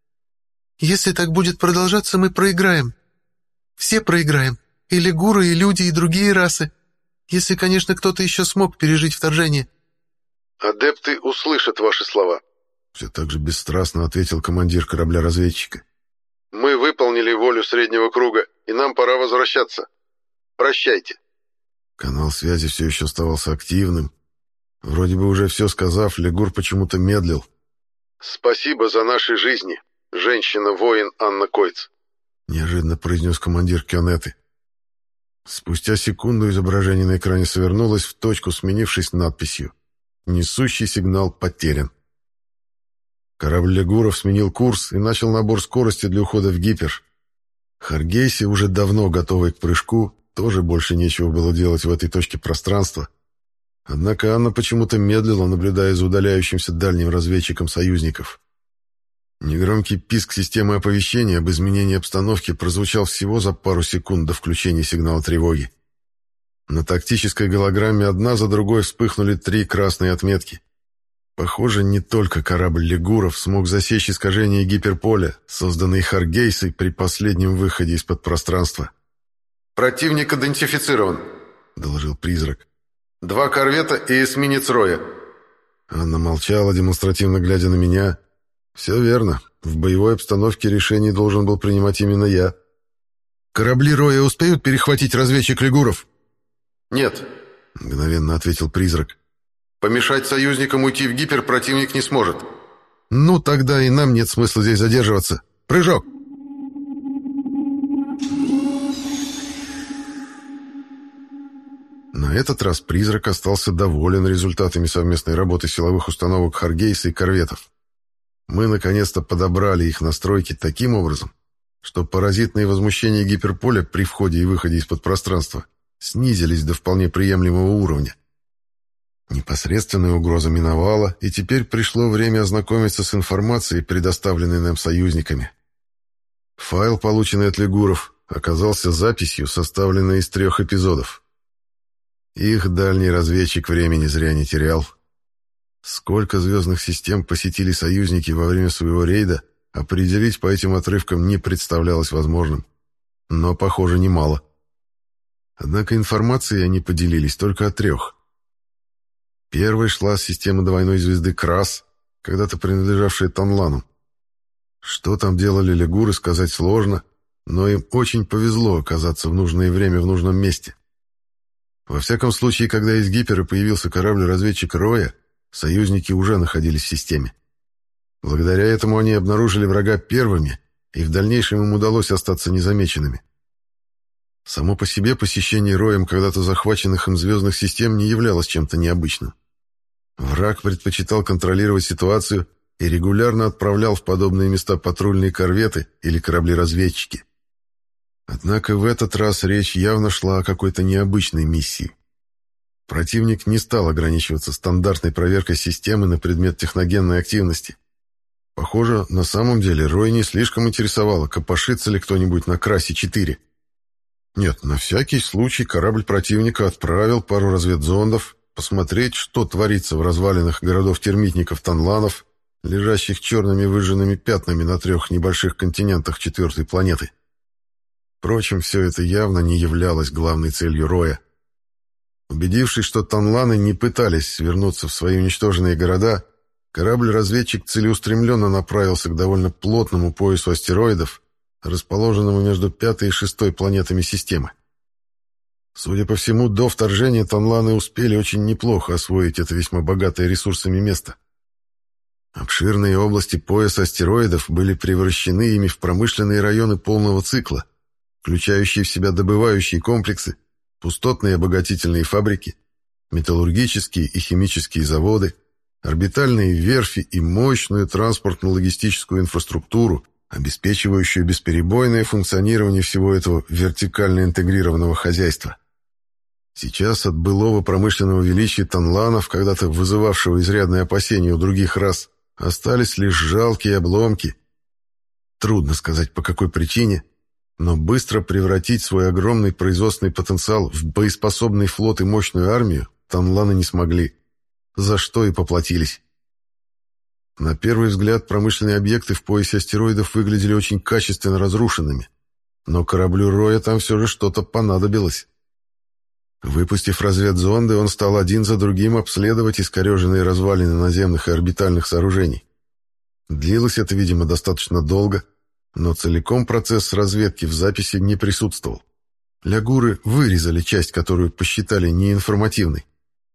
S2: Если так будет продолжаться, мы проиграем. Все проиграем, и легуры, и люди, и другие расы, если, конечно, кто-то еще смог пережить вторжение».
S1: «Адепты услышат ваши слова», — все так же бесстрастно ответил командир корабля-разведчика. «Мы выполнили волю среднего круга, и нам пора возвращаться. Прощайте». Канал связи все еще оставался активным. Вроде бы уже все сказав, Легур почему-то медлил. «Спасибо за наши жизни, женщина-воин Анна Койц», — неожиданно произнес командир Кеннеты. Спустя секунду изображение на экране свернулось в точку, сменившись надписью «Несущий сигнал потерян». Корабль Легуров сменил курс и начал набор скорости для ухода в гипер. Харгейси, уже давно готовый к прыжку, тоже больше нечего было делать в этой точке пространства. Однако Анна почему-то медлила, наблюдая за удаляющимся дальним разведчиком союзников. Негромкий писк системы оповещения об изменении обстановки прозвучал всего за пару секунд до включения сигнала тревоги. На тактической голограмме одна за другой вспыхнули 3 красные отметки. Похоже, не только корабль Легуров смог засечь искажение гиперполя, созданные Харгейсой при последнем выходе из-под пространства. «Противник идентифицирован», — доложил призрак. 2 корвета и эсминец Роя». Анна молчала, демонстративно глядя на меня. «Все верно. В боевой обстановке решение должен был принимать именно я». «Корабли Роя успеют перехватить разведчик Легуров?» «Нет», — мгновенно ответил призрак. «Помешать союзникам уйти в гипер противник не сможет». «Ну, тогда и нам нет смысла здесь задерживаться. Прыжок!» На этот раз призрак остался доволен результатами совместной работы силовых установок Харгейса и корветов. Мы наконец-то подобрали их настройки таким образом, что паразитные возмущения гиперполя при входе и выходе из-под пространства снизились до вполне приемлемого уровня. Непосредственная угроза миновала, и теперь пришло время ознакомиться с информацией, предоставленной нам союзниками. Файл, полученный от Легуров, оказался записью, составленной из 3 эпизодов. Их дальний разведчик времени зря не терял. Сколько звездных систем посетили союзники во время своего рейда, определить по этим отрывкам не представлялось возможным. Но, похоже, немало. Однако информацией они поделились только о 3. Первой шла система двойной звезды Крас, когда-то принадлежавшее Танлану. Что там делали лягуры, сказать сложно, но им очень повезло оказаться в нужное время в нужном месте. Во всяком случае, когда из Гипера появился корабль-разведчик Роя, союзники уже находились в системе. Благодаря этому они обнаружили врага первыми, и в дальнейшем им удалось остаться незамеченными. Само по себе посещение Роем когда-то захваченных им звездных систем не являлось чем-то необычным. Враг предпочитал контролировать ситуацию и регулярно отправлял в подобные места патрульные корветы или корабли-разведчики. Однако в этот раз речь явно шла о какой-то необычной миссии. Противник не стал ограничиваться стандартной проверкой системы на предмет техногенной активности. Похоже, на самом деле Рой не слишком интересовало, копошится ли кто-нибудь на Красе-4. Нет, на всякий случай корабль противника отправил пару разведзондов посмотреть, что творится в развалинах городов-термитников Танланов, лежащих черными выжженными пятнами на 3 небольших континентах 4-й планеты. Впрочем, все это явно не являлось главной целью Роя. Убедившись, что Танланы не пытались вернуться в свои уничтоженные города, корабль-разведчик целеустремленно направился к довольно плотному поясу астероидов, расположенному между 5-й и 6-й планетами системы. Судя по всему, до вторжения Танланы успели очень неплохо освоить это весьма богатое ресурсами место. Обширные области пояса астероидов были превращены ими в промышленные районы полного цикла, включающие в себя добывающие комплексы, пустотные обогатительные фабрики, металлургические и химические заводы, орбитальные верфи и мощную транспортно-логистическую инфраструктуру, обеспечивающую бесперебойное функционирование всего этого вертикально интегрированного хозяйства. Сейчас от былого промышленного величия Танланов, когда-то вызывавшего изрядные опасения у других рас, остались лишь жалкие обломки. Трудно сказать, по какой причине, но быстро превратить свой огромный производственный потенциал в боеспособный флот и мощную армию Танланы не смогли, за что и поплатились. На первый взгляд промышленные объекты в поясе астероидов выглядели очень качественно разрушенными, но кораблю Роя там все же что-то понадобилось. Выпустив разведзонды, он стал один за другим обследовать искореженные развалины наземных и орбитальных сооружений. Длилось это, видимо, достаточно долго, но целиком процесс разведки в записи не присутствовал. Лягуры вырезали часть, которую посчитали неинформативной.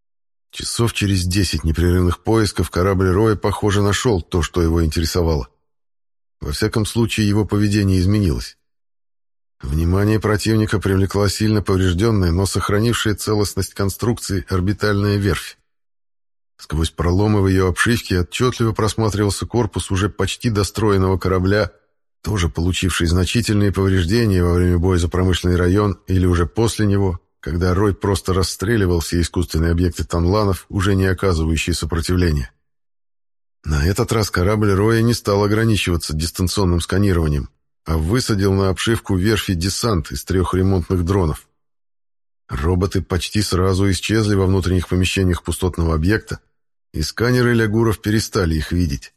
S1: Часов через 10 непрерывных поисков корабль Роя, похоже, нашел то, что его интересовало. Во всяком случае, его поведение изменилось. Внимание противника привлекла сильно поврежденная, но сохранившая целостность конструкции орбитальная верфь. Сквозь проломы в ее обшивке отчетливо просматривался корпус уже почти достроенного корабля, тоже получивший значительные повреждения во время боя за промышленный район или уже после него, когда Рой просто расстреливал все искусственные объекты Танланов, уже не оказывающие сопротивления. На этот раз корабль Роя не стал ограничиваться дистанционным сканированием, а высадил на обшивку верфи десант из 3 ремонтных дронов. Роботы почти сразу исчезли во внутренних помещениях пустотного объекта, и сканеры лягуров перестали их видеть.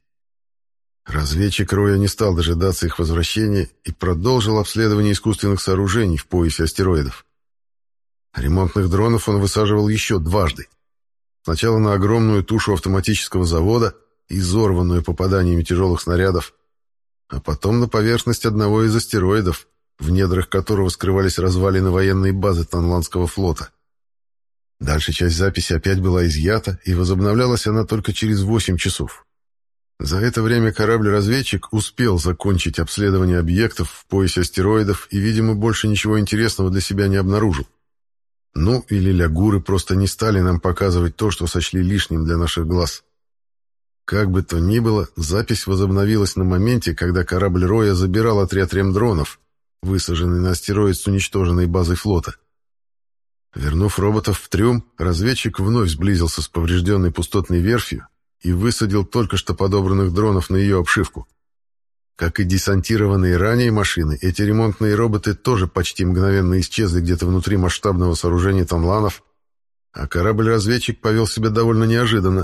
S1: Разведчик Роя не стал дожидаться их возвращения и продолжил обследование искусственных сооружений в поясе астероидов. Ремонтных дронов он высаживал еще дважды. Сначала на огромную тушу автоматического завода, изорванную попаданиями тяжелых снарядов, а потом на поверхность одного из астероидов, в недрах которого скрывались развалины военной базы Танланского флота. Дальше часть записи опять была изъята, и возобновлялась она только через 8 часов. За это время корабль-разведчик успел закончить обследование объектов в поясе астероидов и, видимо, больше ничего интересного для себя не обнаружил. Ну, или лягуры просто не стали нам показывать то, что сочли лишним для наших глаз. Как бы то ни было, запись возобновилась на моменте, когда корабль Роя забирал отряд ремдронов, высаженный на астероид с уничтоженной базой флота. Вернув роботов в трюм, разведчик вновь сблизился с поврежденной пустотной верфью и высадил только что подобранных дронов на ее обшивку. Как и десантированные ранее машины, эти ремонтные роботы тоже почти мгновенно исчезли где-то внутри масштабного сооружения Танланов, а корабль-разведчик повел себя довольно неожиданно.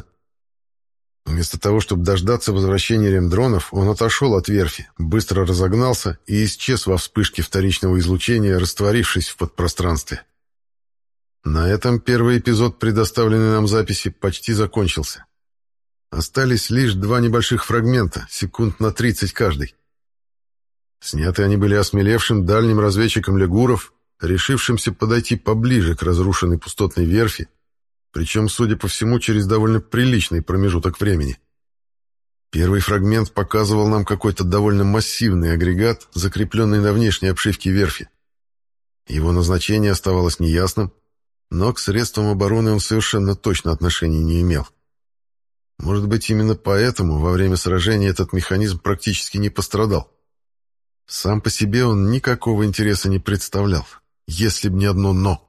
S1: Вместо того, чтобы дождаться возвращения ремдронов, он отошел от верфи, быстро разогнался и исчез во вспышке вторичного излучения, растворившись в подпространстве. На этом первый эпизод предоставленной нам записи почти закончился. Остались лишь два небольших фрагмента, секунд на 30 каждый. Сняты они были осмелевшим дальним разведчиком лягуров, решившимся подойти поближе к разрушенной пустотной верфи, причем, судя по всему, через довольно приличный промежуток времени. Первый фрагмент показывал нам какой-то довольно массивный агрегат, закрепленный на внешней обшивке верфи. Его назначение оставалось неясным, но к средствам обороны он совершенно точно отношения не имел. Может быть, именно поэтому во время сражения этот механизм практически не пострадал. Сам по себе он никакого интереса не представлял, если б не одно «но».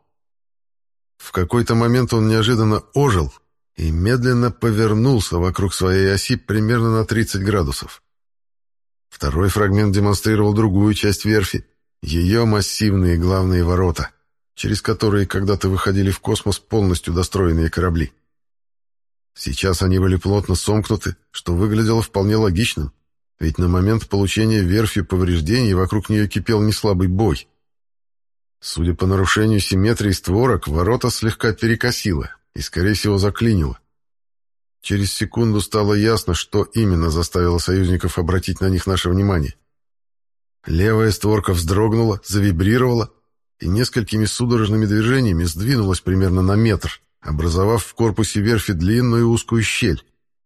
S1: В какой-то момент он неожиданно ожил и медленно повернулся вокруг своей оси примерно на 30 градусов. Второй фрагмент демонстрировал другую часть верфи, ее массивные главные ворота, через которые когда-то выходили в космос полностью достроенные корабли. Сейчас они были плотно сомкнуты, что выглядело вполне логичным, ведь на момент получения верфью повреждений вокруг нее кипел неслабый бой. Судя по нарушению симметрии створок, ворота слегка перекосило и, скорее всего, заклинило. Через секунду стало ясно, что именно заставило союзников обратить на них наше внимание. Левая створка вздрогнула, завибрировала и несколькими судорожными движениями сдвинулась примерно на метр, образовав в корпусе верфи длинную узкую щель.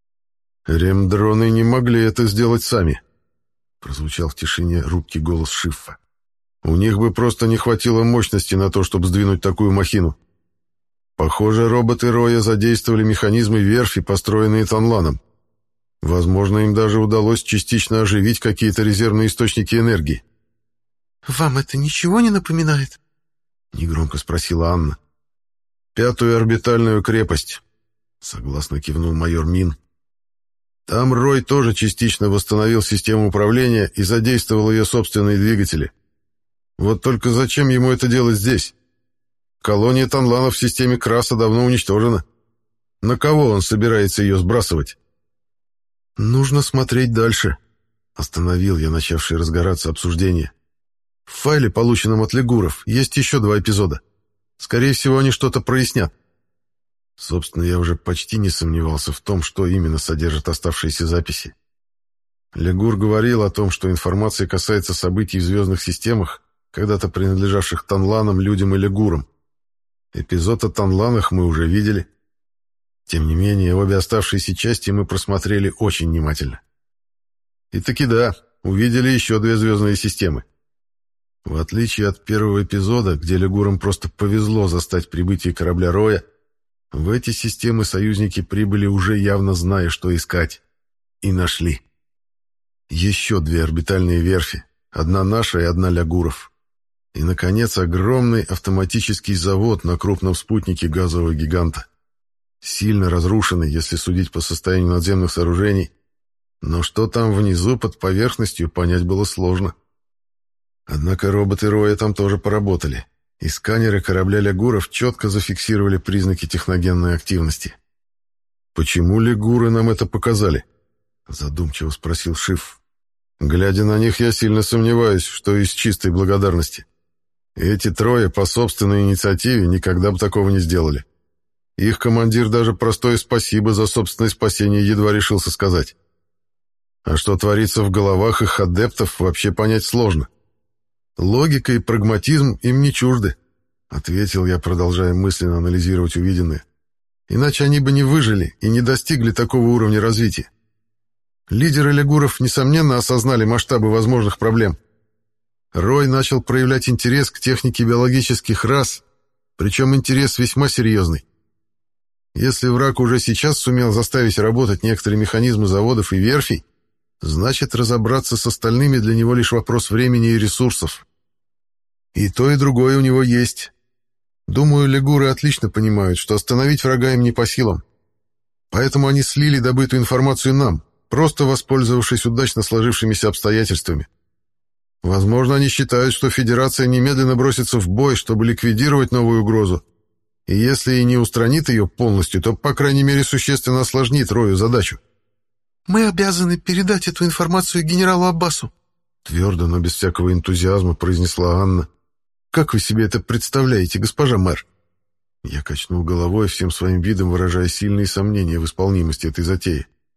S1: «Ремдроны не могли это сделать сами», — прозвучал в тишине робкий голос Шиффа. «У них бы просто не хватило мощности на то, чтобы сдвинуть такую махину. Похоже, роботы Роя задействовали механизмы верфи, построенные Танланом. Возможно, им даже удалось частично оживить какие-то резервные источники энергии».
S2: «Вам это ничего не напоминает?»
S1: — негромко спросила Анна. «Пятую орбитальную крепость», — согласно кивнул майор Мин. «Там Рой тоже частично восстановил систему управления и задействовал ее собственные двигатели. Вот только зачем ему это делать здесь? Колония Танланов в системе Краса давно уничтожена. На кого он собирается ее сбрасывать?» «Нужно смотреть дальше», — остановил я начавшее разгораться обсуждение. «В файле, полученном от лягуров, есть еще 2 эпизода. Скорее всего, они что-то прояснят». Собственно, я уже почти не сомневался в том, что именно содержат оставшиеся записи. Лягур говорил о том, что информация касается событий в звездных системах, когда-то принадлежавших Танланам, людям и лягурам. Эпизод о Танланах мы уже видели. Тем не менее, обе оставшиеся части мы просмотрели очень внимательно. И таки да, увидели еще 2 звездные системы. В отличие от первого эпизода, где лягурам просто повезло застать прибытие корабля Роя, в эти системы союзники прибыли уже явно зная, что искать. И нашли. Еще 2 орбитальные верфи. Одна наша и одна лягуров. И, наконец, огромный автоматический завод на крупном спутнике газового гиганта. Сильно разрушенный, если судить по состоянию надземных сооружений. Но что там внизу, под поверхностью, понять было сложно. Однако роботы Роя там тоже поработали. И сканеры корабля лягуров четко зафиксировали признаки техногенной активности. «Почему лягуры нам это показали?» — задумчиво спросил Шиф. «Глядя на них, я сильно сомневаюсь, что из чистой благодарности. Эти 3 по собственной инициативе никогда бы такого не сделали. Их командир даже простое спасибо за собственное спасение едва решился сказать. А что творится в головах их адептов, вообще понять сложно. Логика и прагматизм им не чужды», — ответил я, продолжая мысленно анализировать увиденное. «Иначе они бы не выжили и не достигли такого уровня развития. Лидеры лягуров, несомненно, осознали масштабы возможных проблем. Рой начал проявлять интерес к технике биологических рас, причем интерес весьма серьезный. Если враг уже сейчас сумел заставить работать некоторые механизмы заводов и верфей, значит, разобраться с остальными для него лишь вопрос времени и ресурсов. И то, и другое у него есть. Думаю, лягуры отлично понимают, что остановить врага им не по силам. Поэтому они слили добытую информацию нам, просто воспользовавшись удачно сложившимися обстоятельствами. Возможно, они считают, что Федерация немедленно бросится в бой, чтобы ликвидировать новую угрозу. И если и не устранит ее полностью, то, по крайней мере, существенно осложнит Рою задачу.
S2: «Мы обязаны передать эту информацию генералу Аббасу»,
S1: — твердо, но без всякого энтузиазма произнесла Анна. «Как вы себе это представляете, госпожа мэр?» Я качнул головой, всем своим видом выражая сильные сомнения в исполнимости этой затеи.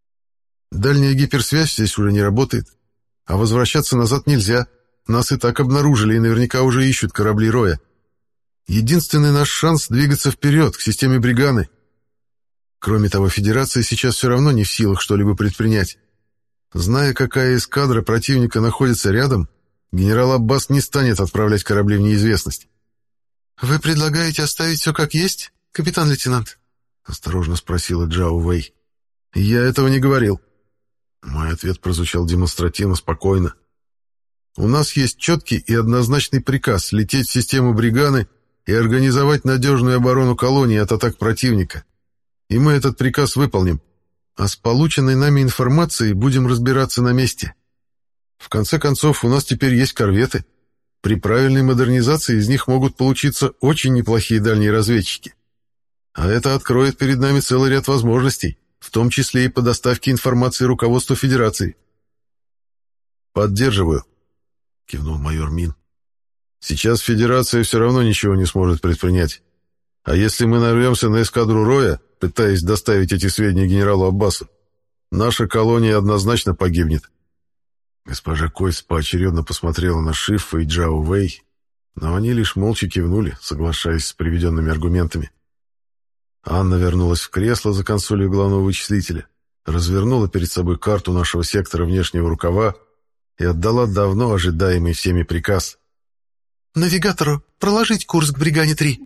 S1: Дальняя гиперсвязь здесь уже не работает, а возвращаться назад нельзя. Нас и так обнаружили и наверняка уже ищут корабли Роя. Единственный наш шанс — двигаться вперед, к системе Бриганы. Кроме того, Федерация сейчас все равно не в силах что-либо предпринять. Зная, какая эскадра противника находится рядом, генерал Аббас не станет отправлять корабли в неизвестность.
S2: «Вы предлагаете оставить все как есть, капитан-лейтенант?» — осторожно спросила Джао Вэй.
S1: «Я этого не говорил». Мой ответ прозвучал демонстративно спокойно. «У нас есть четкий и однозначный приказ лететь в систему Бриганы и организовать надежную оборону колонии от атак противника. И мы этот приказ выполним. А с полученной нами информацией будем разбираться на месте. В конце концов, у нас теперь есть корветы. При правильной модернизации из них могут получиться очень неплохие дальние разведчики. А это откроет перед нами целый ряд возможностей, в том числе и по доставке информации руководству Федерации». «Поддерживаю», — кивнул майор Мин. «Сейчас Федерация все равно ничего не сможет предпринять. А если мы нарвемся на эскадру Роя, пытаясь доставить эти сведения генералу Аббасу, наша колония однозначно погибнет». Госпожа Койс поочередно посмотрела на Шиффа и Джао Вэй, но они лишь молча кивнули, соглашаясь с приведенными аргументами. Анна вернулась в кресло за консолью главного вычислителя, развернула перед собой карту нашего сектора внешнего рукава и отдала давно ожидаемый всеми приказ.
S2: «Навигатору проложить курс к Бригане-3».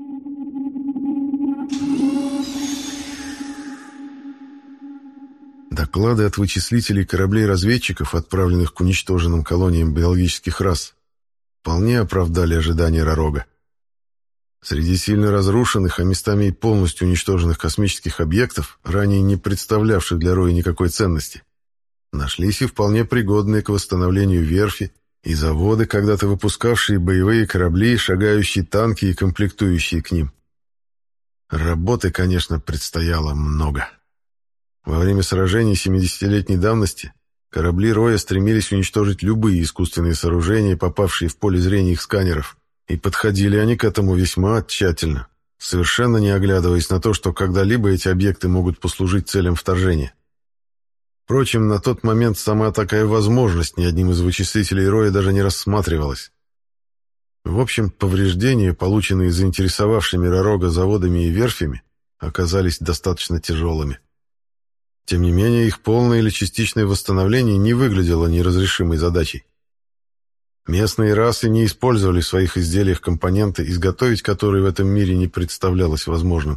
S1: Доклады от вычислителей кораблей-разведчиков, отправленных к уничтоженным колониям биологических рас, вполне оправдали ожидания Ророга. Среди сильно разрушенных, а местами и полностью уничтоженных космических объектов, ранее не представлявших для Роя никакой ценности, нашлись и вполне пригодные к восстановлению верфи и заводы, когда-то выпускавшие боевые корабли, шагающие танки и комплектующие к ним. Работы, конечно, предстояло много. Во время сражений 70-летней давности корабли Роя стремились уничтожить любые искусственные сооружения, попавшие в поле зрения их сканеров, и подходили они к этому весьма тщательно, совершенно не оглядываясь на то, что когда-либо эти объекты могут послужить целям вторжения. Впрочем, на тот момент сама такая возможность ни одним из вычислителей Роя даже не рассматривалась. В общем, повреждения, полученные заинтересовавшими Ророга заводами и верфями, оказались достаточно тяжелыми. Тем не менее, их полное или частичное восстановление не выглядело неразрешимой задачей. Местные расы не использовали в своих изделиях компоненты, изготовить которые в этом мире не представлялось возможным.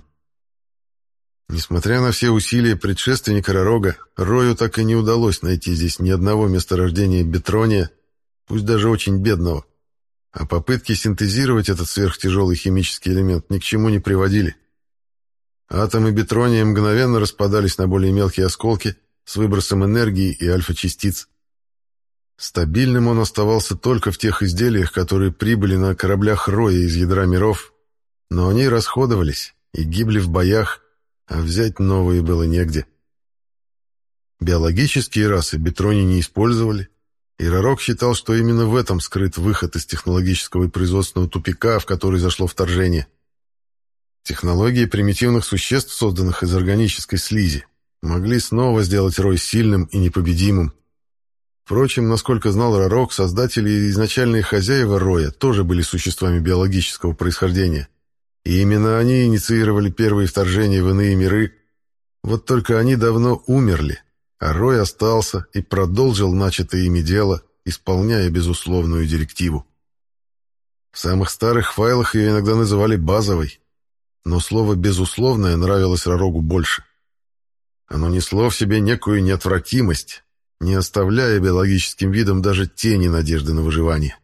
S1: Несмотря на все усилия предшественника Ророга, Рою так и не удалось найти здесь ни одного месторождения бетрония, пусть даже очень бедного, а попытки синтезировать этот сверхтяжелый химический элемент ни к чему не приводили. Атомы бетрония мгновенно распадались на более мелкие осколки с выбросом энергии и альфа-частиц. Стабильным он оставался только в тех изделиях, которые прибыли на кораблях Роя из ядра миров, но они расходовались и гибли в боях, а взять новые было негде. Биологические расы бетроний не использовали, и Ророг считал, что именно в этом скрыт выход из технологического и производственного тупика, в который зашло вторжение. Технологии примитивных существ, созданных из органической слизи, могли снова сделать Рой сильным и непобедимым. Впрочем, насколько знал Ророг, создатели и изначальные хозяева Роя тоже были существами биологического происхождения. И именно они инициировали первые вторжения в иные миры. Вот только они давно умерли, а Рой остался и продолжил начатое ими дело, исполняя безусловную директиву. В самых старых файлах ее иногда называли базовой, но слово «безусловное» нравилось Ророгу больше. Оно несло в себе некую неотвратимость, не оставляя биологическим видам даже тени надежды на выживание.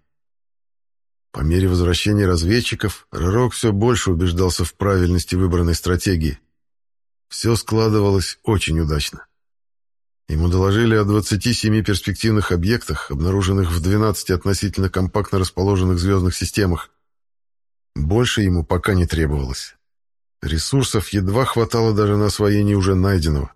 S1: По мере возвращения разведчиков Ророг все больше убеждался в правильности выбранной стратегии. Все складывалось очень удачно. Ему доложили о 27 перспективных объектах, обнаруженных в 12 относительно компактно расположенных звездных системах. Больше ему пока не требовалось. Ресурсов едва хватало даже на освоение уже найденного.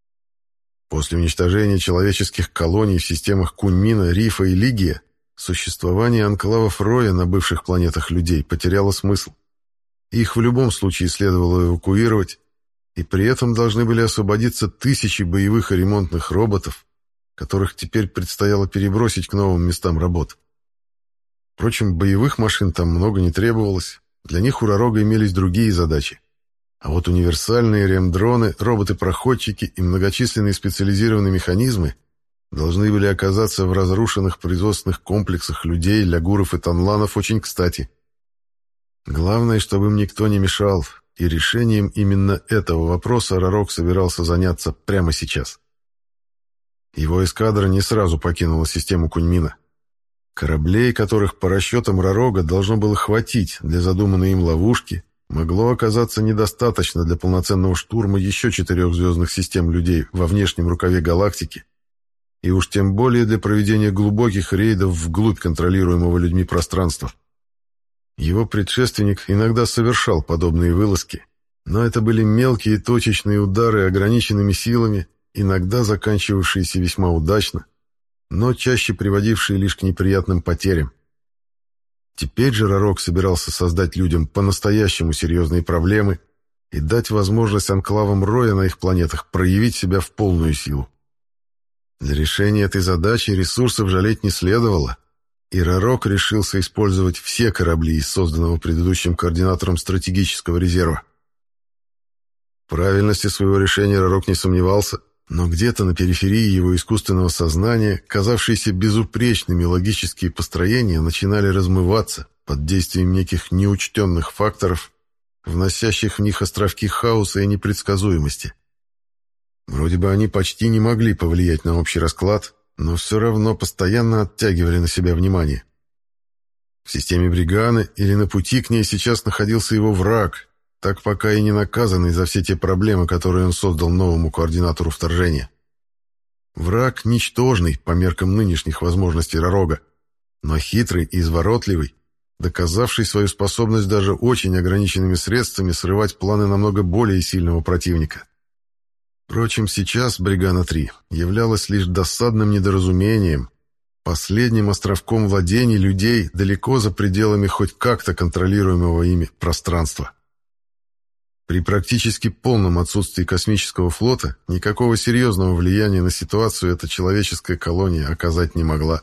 S1: После уничтожения человеческих колоний в системах Куньмина, Рифа и Лигия существование анклавов Роя на бывших планетах людей потеряло смысл. Их в любом случае следовало эвакуировать, и при этом должны были освободиться тысячи боевых и ремонтных роботов, которых теперь предстояло перебросить к новым местам работ. Впрочем, боевых машин там много не требовалось, для них у Ророга имелись другие задачи. А вот универсальные ремдроны, роботы-проходчики и многочисленные специализированные механизмы должны были оказаться в разрушенных производственных комплексах людей, лягуров и танланов очень кстати. Главное, чтобы им никто не мешал, и решением именно этого вопроса Ророг собирался заняться прямо сейчас. Его эскадра не сразу покинула систему Куньмина. Кораблей, которых по расчетам Ророга должно было хватить для задуманной им ловушки, могло оказаться недостаточно для полноценного штурма еще 4 звездных систем людей во внешнем рукаве галактики, и уж тем более для проведения глубоких рейдов вглубь контролируемого людьми пространства. Его предшественник иногда совершал подобные вылазки, но это были мелкие точечные удары ограниченными силами, иногда заканчивавшиеся весьма удачно, но чаще приводившие лишь к неприятным потерям. Теперь же Ророг собирался создать людям по-настоящему серьезные проблемы и дать возможность анклавам Роя на их планетах проявить себя в полную силу. Для решения этой задачи ресурсов жалеть не следовало, и Ророг решился использовать все корабли из созданного предыдущим координатором стратегического резерва. В правильности своего решения Ророг не сомневался, но где-то на периферии его искусственного сознания казавшиеся безупречными логические построения начинали размываться под действием неких неучтенных факторов, вносящих в них островки хаоса и непредсказуемости. Вроде бы они почти не могли повлиять на общий расклад, но все равно постоянно оттягивали на себя внимание. В системе Бриганы или на пути к ней сейчас находился его враг, так пока и не наказанный за все те проблемы, которые он создал новому координатору вторжения. Враг ничтожный по меркам нынешних возможностей Ророга, но хитрый и изворотливый, доказавший свою способность даже очень ограниченными средствами срывать планы намного более сильного противника. Впрочем, сейчас Бригана-3 являлась лишь досадным недоразумением, последним островком владений людей далеко за пределами хоть как-то контролируемого ими пространства. При практически полном отсутствии космического флота никакого серьезного влияния на ситуацию эта человеческая колония оказать не могла.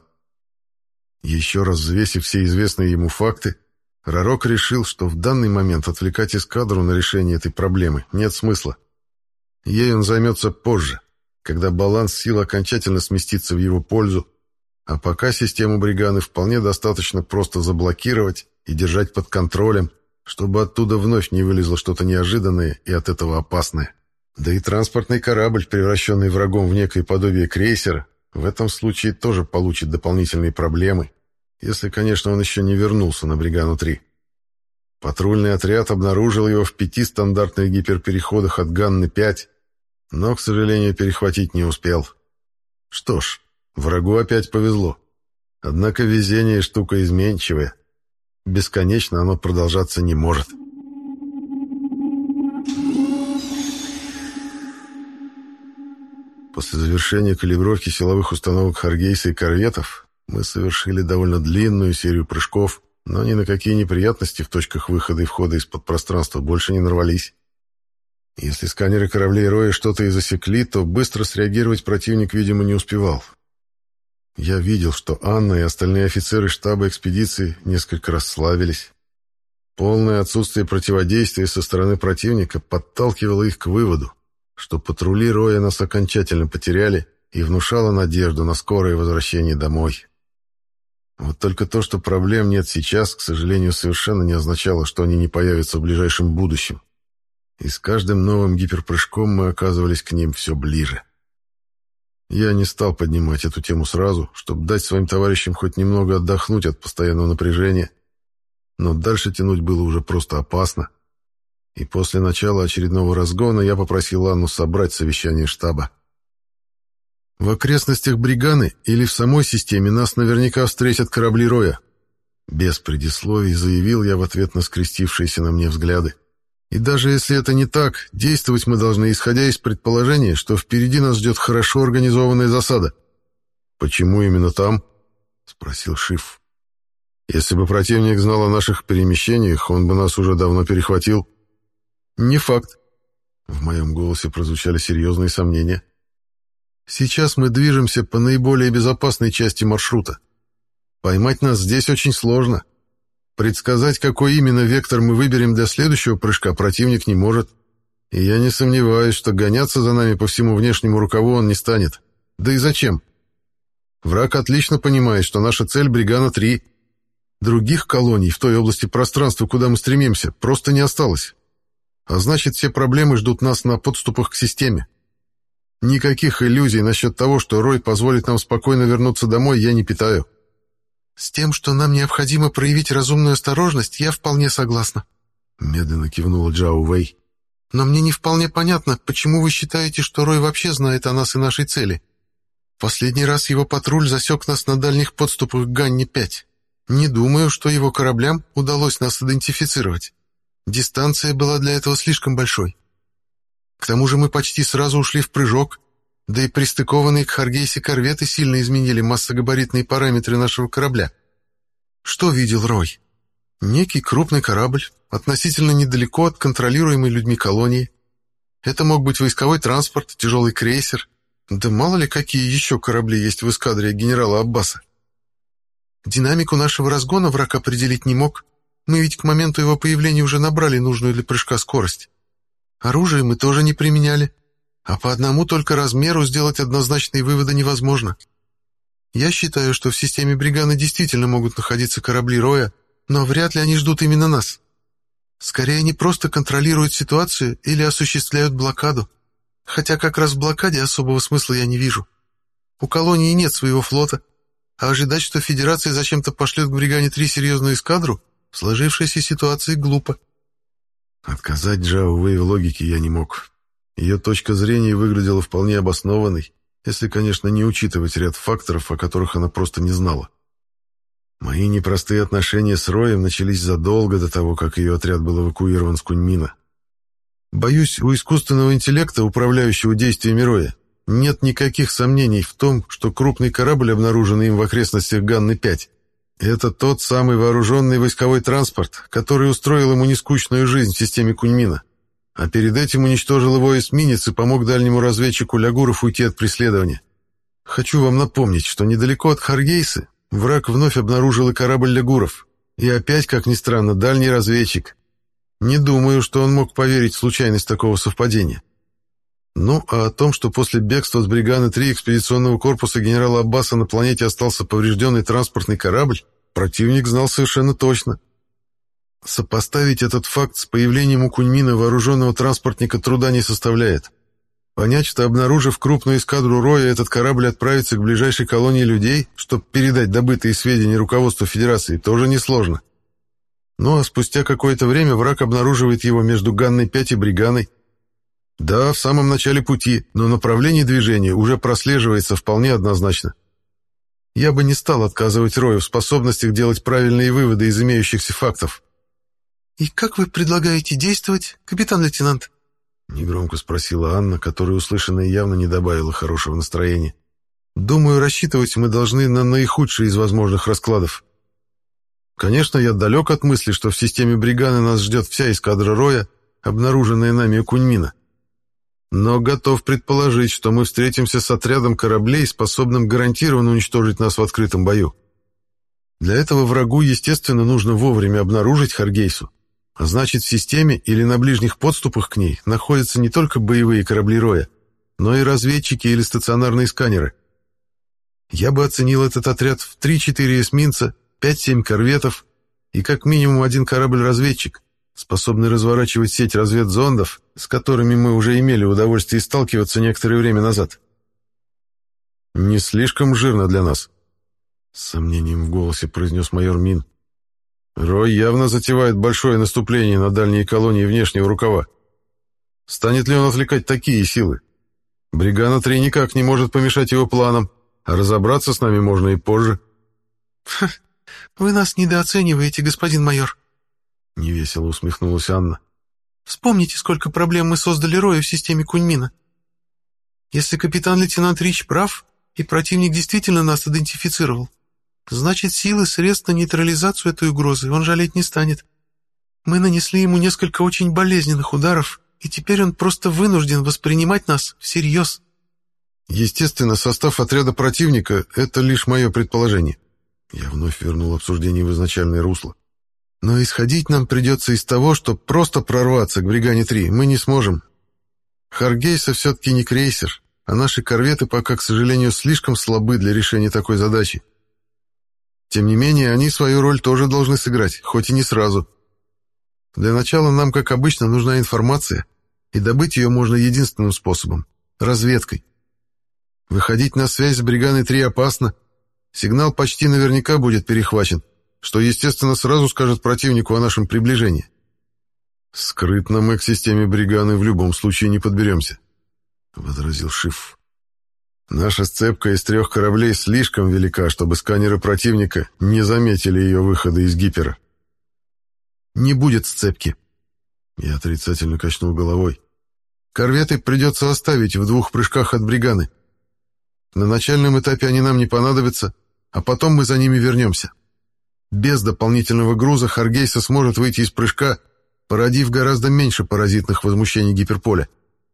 S1: Еще раз взвесив все известные ему факты, Ророг решил, что в данный момент отвлекать эскадру на решение этой проблемы нет смысла. Ей он займется позже, когда баланс сил окончательно сместится в его пользу, а пока систему Бриганы вполне достаточно просто заблокировать и держать под контролем, чтобы оттуда вновь не вылезло что-то неожиданное и от этого опасное. Да и транспортный корабль, превращенный врагом в некое подобие крейсера, в этом случае тоже получит дополнительные проблемы, если, конечно, он еще не вернулся на Бригану-3. Патрульный отряд обнаружил его в 5 стандартных гиперпереходах от Ганны-5, но, к сожалению, перехватить не успел. Что ж, врагу опять повезло. Однако везение — штука изменчивая. Бесконечно оно продолжаться не может. После завершения калибровки силовых установок Харгейса и корветов мы совершили довольно длинную серию прыжков, но ни на какие неприятности в точках выхода и входа из-под пространства больше не нарвались. Если сканеры кораблей Роя что-то и засекли, то быстро среагировать противник, видимо, не успевал. Я видел, что Анна и остальные офицеры штаба экспедиции несколько расслабились. Полное отсутствие противодействия со стороны противника подталкивало их к выводу, что патрули Роя нас окончательно потеряли, и внушало надежду на скорое возвращение домой. Вот только то, что проблем нет сейчас, к сожалению, совершенно не означало, что они не появятся в ближайшем будущем. И с каждым новым гиперпрыжком мы оказывались к ним все ближе. Я не стал поднимать эту тему сразу, чтобы дать своим товарищам хоть немного отдохнуть от постоянного напряжения, но дальше тянуть было уже просто опасно. И после начала очередного разгона я попросил Анну собрать совещание штаба. В окрестностях Бриганы или в самой системе нас наверняка встретят корабли Роя. Без предисловий заявил я в ответ на скрестившиеся на мне взгляды. И даже если это не так, действовать мы должны, исходя из предположения, что впереди нас ждет хорошо организованная засада. «Почему именно там?» — спросил Шиф. «Если бы противник знал о наших перемещениях, он бы нас уже давно перехватил». «Не факт. В моем голосе прозвучали серьезные сомнения. Сейчас мы движемся по наиболее безопасной части маршрута. Поймать нас здесь очень сложно. Предсказать, какой именно вектор мы выберем для следующего прыжка, противник не может. И я не сомневаюсь, что гоняться за нами по всему внешнему рукаву он не станет. Да и зачем? Враг отлично понимает, что наша цель — Бригана-3. Других колоний в той области пространства, куда мы стремимся, просто не осталось. А значит, все проблемы ждут нас на подступах к системе. Никаких иллюзий насчет того, что Рой позволит нам спокойно вернуться домой, я не питаю.
S2: С тем, что нам необходимо проявить разумную осторожность, я вполне согласна.
S1: Медленно кивнула Джао Вэй.
S2: Но мне не вполне понятно, почему вы считаете, что Рой вообще знает о нас и нашей цели. В последний раз его патруль засек нас на дальних подступах к Ганне-5. Не думаю, что его кораблям удалось нас идентифицировать. Дистанция была для этого слишком большой. К тому же мы почти сразу ушли в прыжок, да и пристыкованные к Харгейсе корветы сильно изменили массогабаритные параметры нашего корабля. Что видел Рой? Некий крупный корабль, относительно недалеко от контролируемой людьми колонии. Это мог быть войсковой транспорт, тяжелый крейсер, да мало ли какие еще корабли есть в эскадре генерала Аббаса. Динамику нашего разгона враг определить не мог. Мы ведь к моменту его появления уже набрали нужную для прыжка скорость. Оружие мы тоже не применяли, а по одному только размеру сделать однозначные выводы невозможно. Я считаю, что в системе Бриганы действительно могут находиться корабли Роя, но вряд ли они ждут именно нас. Скорее, они просто контролируют ситуацию или осуществляют блокаду, хотя как раз в блокаде особого смысла я не вижу. У колонии нет своего флота, а ожидать, что Федерация зачем-то пошлет к Бригане-3 серьезную эскадру, в сложившейся ситуации глупо.
S1: Отказать Джао Вэй в логике я не мог. Ее точка зрения выглядела вполне обоснованной, если, конечно, не учитывать ряд факторов, о которых она просто не знала. Мои непростые отношения с Роем начались задолго до того, как ее отряд был эвакуирован с Куньмина. Боюсь, у искусственного интеллекта, управляющего действиями Роя, нет никаких сомнений в том, что крупный корабль, обнаруженный им в окрестностях Ганны-5, это тот самый вооруженный войсковой транспорт, который устроил ему нескучную жизнь в системе Куньмина, а перед этим уничтожил его эсминец и помог дальнему разведчику Лягуров уйти от преследования. Хочу вам напомнить, что недалеко от Харгейсы враг вновь обнаружил и корабль Лягуров, и опять, как ни странно, дальний разведчик. Не думаю, что он мог поверить в случайность такого совпадения. Ну, а о том, что после бегства с Бриганы-3 экспедиционного корпуса генерала Аббаса на планете остался поврежденный транспортный корабль, противник знал совершенно точно. Сопоставить этот факт с появлением у Куньмина вооруженного транспортника труда не составляет. Понять, что, обнаружив крупную эскадру Роя, этот корабль отправится к ближайшей колонии людей, чтобы передать добытые сведения руководству Федерации, тоже несложно. Ну а спустя какое-то время враг обнаруживает его между Ганной-5 и Бриганой. Да, в самом начале пути, но направление движения уже прослеживается вполне однозначно. Я бы не стал отказывать Рою в способностях делать правильные выводы из имеющихся фактов.
S2: «И как вы предлагаете действовать, капитан-лейтенант?»
S1: — негромко спросила Анна, которая услышанное явно не добавила хорошего настроения. «Думаю, рассчитывать мы должны на наихудший из возможных раскладов. Конечно, я далек от мысли, что в системе Бриганы нас ждет вся эскадра Роя, обнаруженная нами у Куньмина. Но готов предположить, что мы встретимся с отрядом кораблей, способным гарантированно уничтожить нас в открытом бою. Для этого врагу, естественно, нужно вовремя обнаружить Харгейсу, а значит, в системе или на ближних подступах к ней находятся не только боевые корабли Роя, но и разведчики или стационарные сканеры. Я бы оценил этот отряд в 3-4 эсминца, 5-7 корветов и как минимум один корабль-разведчик, способный разворачивать сеть разведзондов, с которыми мы уже имели удовольствие сталкиваться некоторое время назад. «Не слишком жирно для нас», — с сомнением в голосе произнес майор Мин. «Рой явно затевает большое наступление на дальние колонии внешнего рукава. Станет ли он отвлекать такие силы? Бригана-3 никак не может помешать его планам, а разобраться с нами можно и позже».
S2: «Вы нас недооцениваете, господин майор», — невесело усмехнулась Анна. «Вспомните, сколько проблем мы создали Рою в системе Куньмина. Если капитан-лейтенант Рич прав, и противник действительно нас идентифицировал, значит, силы, средств на нейтрализацию этой угрозы он жалеть не станет. Мы нанесли ему несколько очень болезненных ударов и теперь он просто вынужден воспринимать нас всерьез.
S1: Естественно, состав отряда противника — это лишь мое предположение. Я вновь вернул обсуждение в изначальное русло. Но исходить нам придется из того, что просто прорваться к Бригане-3 мы не сможем. Харгейса все-таки не крейсер, а наши корветы пока, к сожалению, слишком слабы для решения такой задачи. Тем не менее, они свою роль тоже должны сыграть, хоть и не сразу. Для начала нам, как обычно, нужна информация, и добыть ее можно единственным способом — разведкой. Выходить на связь с Бриганой-3 опасно. Сигнал почти наверняка будет перехвачен, что, естественно, сразу скажет противнику о нашем приближении. «Скрытно мы к системе Бриганы в любом случае не подберемся», — возразил Шиф. «Наша сцепка из 3 кораблей слишком велика, чтобы сканеры противника не заметили ее выхода из гипера». «Не будет сцепки», — я отрицательно качнул головой. «Корветы придется оставить в 2 прыжках от Бриганы. На начальном этапе они нам не понадобятся, а потом мы за ними вернемся. Без дополнительного груза Харгейса сможет выйти из прыжка, породив гораздо меньше паразитных возмущений гиперполя.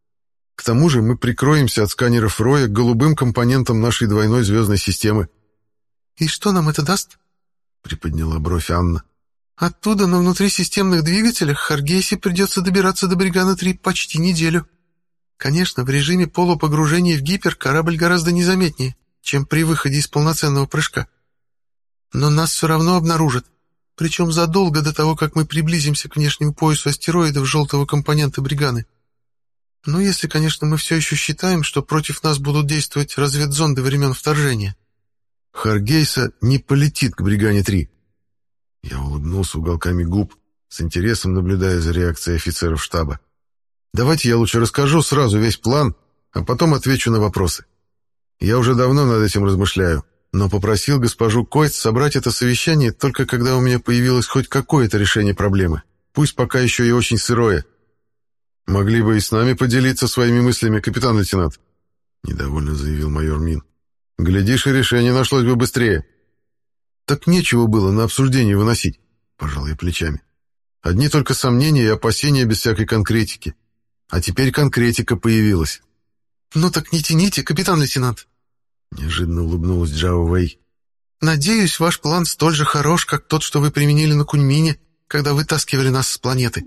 S1: К тому же мы прикроемся от сканеров Роя голубым компонентом нашей двойной звездной системы».
S2: «И что нам это даст?»
S1: — приподняла бровь Анна.
S2: «Оттуда на внутрисистемных двигателях Харгейсе придется добираться до Бриганы-3 почти неделю. Конечно, в режиме полупогружения в гипер корабль гораздо незаметнее, чем при выходе из полноценного прыжка. Но нас все равно обнаружат, причем задолго до того, как мы приблизимся к внешнему поясу астероидов желтого компонента Бриганы. Ну, если, конечно, мы все еще считаем, что против нас будут действовать разведзонды времен вторжения».
S1: «Харгейса не полетит к Бригане-3». Я улыбнулся уголками губ, с интересом наблюдая за реакцией офицеров штаба. «Давайте я лучше расскажу сразу весь план, а потом отвечу на вопросы. Я уже давно над этим размышляю, но попросил госпожу Койт собрать это совещание только когда у меня появилось хоть какое-то решение проблемы, пусть пока еще и очень сырое. Могли бы и с нами поделиться своими мыслями, капитан-лейтенант», — недовольно заявил майор Мин. «Глядишь, и решение нашлось бы быстрее». «Так нечего было на обсуждение выносить», — пожал я плечами. «Одни только сомнения и опасения без всякой конкретики. А теперь конкретика появилась».
S2: «Ну так не тяните, капитан-лейтенант», — неожиданно улыбнулась Джао Вэй. «Надеюсь, ваш план столь же хорош, как тот, что вы применили на Куньмине, когда вытаскивали нас с планеты».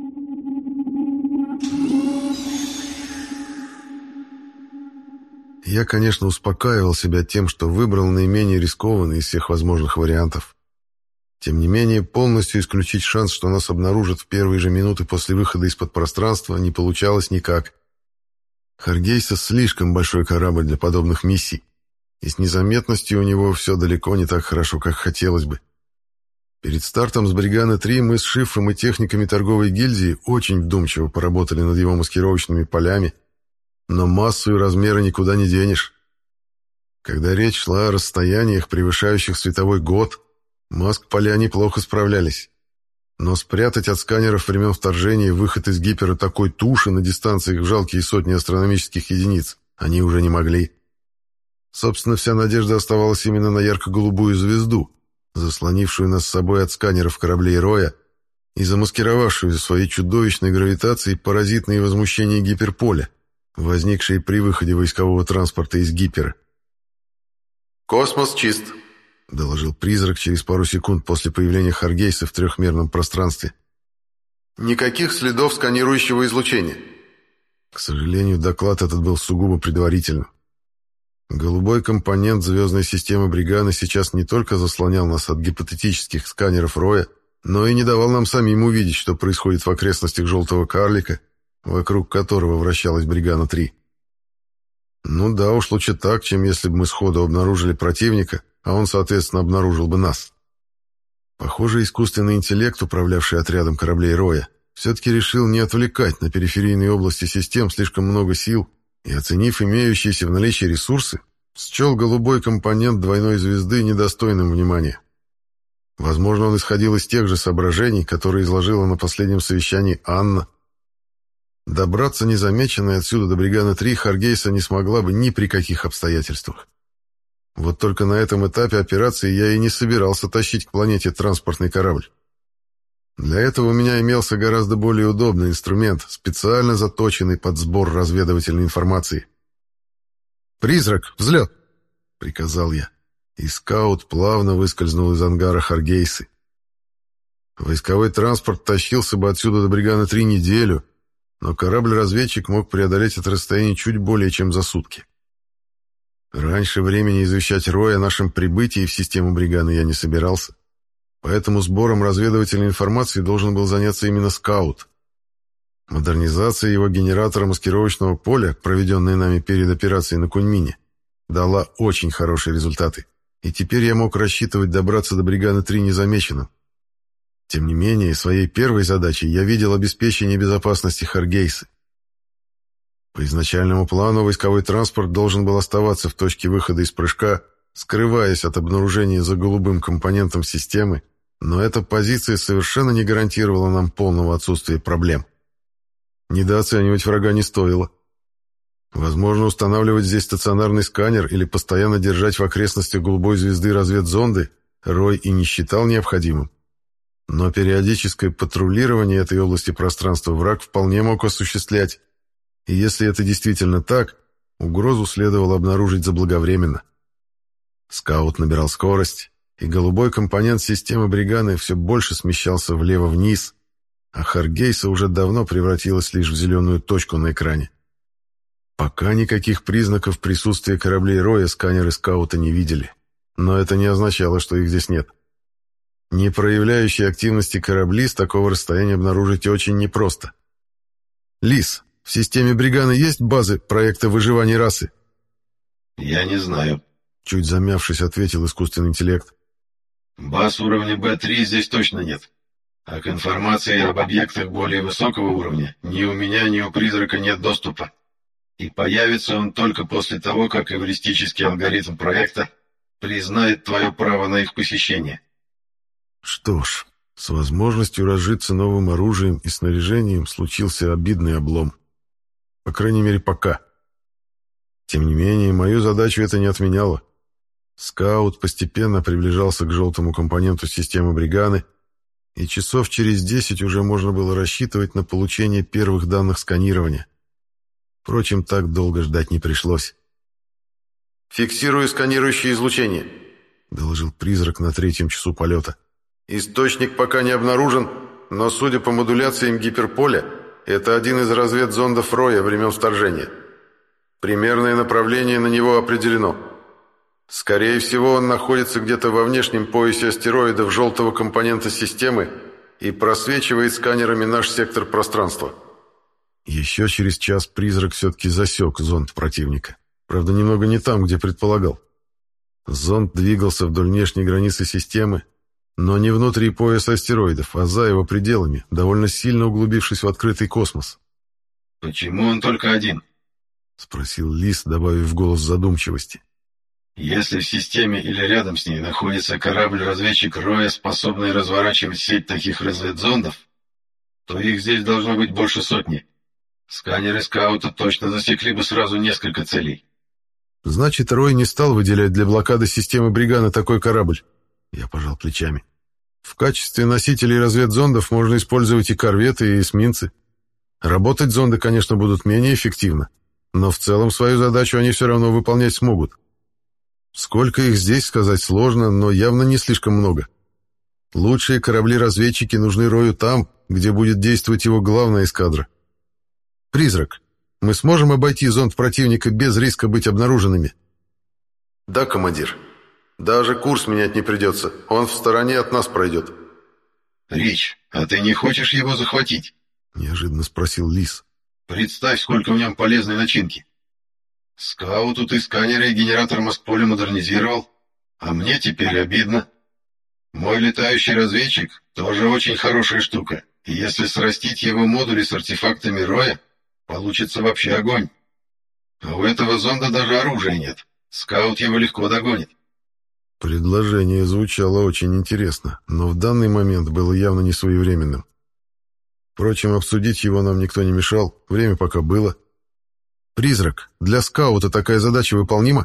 S1: Я, конечно, успокаивал себя тем, что выбрал наименее рискованный из всех возможных вариантов. Тем не менее, полностью исключить шанс, что нас обнаружат в первые же минуты после выхода из-под пространства, не получалось никак. Харгейса слишком большой корабль для подобных миссий, и с незаметностью у него все далеко не так хорошо, как хотелось бы. Перед стартом с Бриганы-3 мы с Шифом и техниками торговой гильдии очень вдумчиво поработали над его маскировочными полями, но массу и размеры никуда не денешь. Когда речь шла о расстояниях, превышающих световой год, маск-поля неплохо справлялись. Но спрятать от сканеров времен вторжения выход из гипера такой туши на дистанциях в жалкие сотни астрономических единиц они уже не могли. Собственно, вся надежда оставалась именно на ярко-голубую звезду, заслонившую нас с собой от сканеров кораблей Роя и замаскировавшую своей чудовищной гравитацией паразитные возмущения гиперполя, возникшие при выходе войскового транспорта из гипера.
S4: «Космос чист»,
S1: — доложил призрак через пару секунд после появления Харгейса в трехмерном пространстве.
S4: «Никаких следов сканирующего излучения».
S1: К сожалению, доклад этот был сугубо предварительным. Голубой компонент звездной системы Бриганы сейчас не только заслонял нас от гипотетических сканеров Роя, но и не давал нам самим увидеть, что происходит в окрестностях желтого карлика, вокруг которого вращалась Бригана-3. Ну да, уж лучше так, чем если бы мы сходу обнаружили противника, а он, соответственно, обнаружил бы нас. Похоже, искусственный интеллект, управлявший отрядом кораблей Роя, все-таки решил не отвлекать на периферийные области систем слишком много сил и, оценив имеющиеся в наличии ресурсы, счел голубой компонент двойной звезды недостойным внимания. Возможно, он исходил из тех же соображений, которые изложила на последнем совещании Анна. Добраться незамеченной отсюда до Бриганы-3 Харгейса не смогла бы ни при каких обстоятельствах. Вот только на этом этапе операции я и не собирался тащить к планете транспортный корабль. Для этого у меня имелся гораздо более удобный инструмент, специально заточенный под сбор разведывательной информации. «Призрак, взлет!» — приказал я, и скаут плавно выскользнул из ангара Харгейсы. Войсковой транспорт тащился бы отсюда до Бригана-3 неделю, но корабль-разведчик мог преодолеть это расстояние чуть более чем за сутки. Раньше времени извещать Роя о нашем прибытии в систему Бриганы я не собирался, поэтому сбором разведывательной информации должен был заняться именно скаут. Модернизация его генератора маскировочного поля, проведенная нами перед операцией на Куньмине, дала очень хорошие результаты, и теперь я мог рассчитывать добраться до Бриганы-3 незамеченным. Тем не менее, своей первой задачей я видел обеспечение безопасности Харгейсы. По изначальному плану войсковой транспорт должен был оставаться в точке выхода из прыжка, скрываясь от обнаружения за голубым компонентом системы, но эта позиция совершенно не гарантировала нам полного отсутствия проблем. Недооценивать врага не стоило. Возможно, устанавливать здесь стационарный сканер или постоянно держать в окрестностях голубой звезды разведзонды Рой и не считал необходимым. Но периодическое патрулирование этой области пространства враг вполне мог осуществлять, и если это действительно так, угрозу следовало обнаружить заблаговременно. Скаут набирал скорость, и голубой компонент системы Бриганы все больше смещался влево-вниз, а Харгейса уже давно превратилась лишь в зеленую точку на экране. Пока никаких признаков присутствия кораблей Роя сканеры скаута не видели, но это не означало, что их здесь нет. Не проявляющие активности корабли с такого расстояния обнаружить очень непросто. «Лис, в системе Бриганы есть базы проекта выживания расы?»
S3: «Я не знаю»,
S1: — чуть замявшись, ответил искусственный интеллект.
S3: «Баз уровня Б3 здесь точно нет. А к информации об объектах более высокого уровня ни у меня, ни у призрака нет доступа. И появится он только после того, как эвристический алгоритм проекта признает твое право на их посещение».
S1: Что ж, с возможностью разжиться новым оружием и снаряжением случился обидный облом. По крайней мере, пока. Тем не менее, мою задачу это не отменяло. Скаут постепенно приближался к желтому компоненту системы Бриганы, и часов через 10 уже можно было рассчитывать на получение первых данных сканирования. Впрочем, так долго ждать не пришлось.
S4: «Фиксирую сканирующее излучение»,
S1: — доложил призрак на 3-м часу полета.
S4: «Источник пока не обнаружен, но, судя по модуляциям гиперполя, это один из разведзондов Роя времен вторжения. Примерное направление на него определено. Скорее всего, он находится где-то во внешнем поясе астероидов желтого компонента системы и просвечивает сканерами наш сектор пространства».
S1: Еще через час призрак все-таки засек зонд противника. Правда, немного не там, где предполагал. Зонд двигался вдоль внешней границы системы, но не внутри пояса астероидов, а за его пределами, довольно сильно углубившись в открытый космос.
S3: «Почему он только один?»
S1: — спросил Лис, добавив в голос задумчивости.
S3: «Если в системе или рядом с ней находится корабль-разведчик Роя, способный разворачивать сеть таких разведзондов, то их здесь должно быть больше сотни. Сканеры скаута точно засекли бы сразу несколько целей».
S1: «Значит, Рой не стал выделять для блокады системы Бриганы такой корабль?» Я пожал плечами. «В качестве носителей разведзондов можно использовать и корветы, и эсминцы. Работать зонды, конечно, будут менее эффективно, но в целом свою задачу они все равно выполнять смогут. Сколько их здесь, сказать сложно, но явно не слишком много. Лучшие корабли-разведчики нужны Рою там, где будет действовать его главная эскадра. Призрак, мы сможем обойти зонд противника без риска быть обнаруженными?»
S4: «Да, командир. Даже курс менять не придется. Он в стороне от нас пройдет».
S3: «Рич, а ты не хочешь его захватить?»
S1: — неожиданно спросил Лис.
S3: «Представь, сколько в нем полезной начинки. Скауту ты сканеры и генератор Москполя модернизировал, а мне теперь обидно. Мой летающий разведчик тоже очень хорошая штука, и если срастить его модули с артефактами Роя, получится вообще огонь. А у этого зонда даже оружия нет. Скаут его легко догонит».
S1: Предложение звучало очень интересно, но в данный момент было явно не своевременным. Впрочем, обсудить его нам никто не мешал, время пока было. «Призрак, для скаута такая задача выполнима?»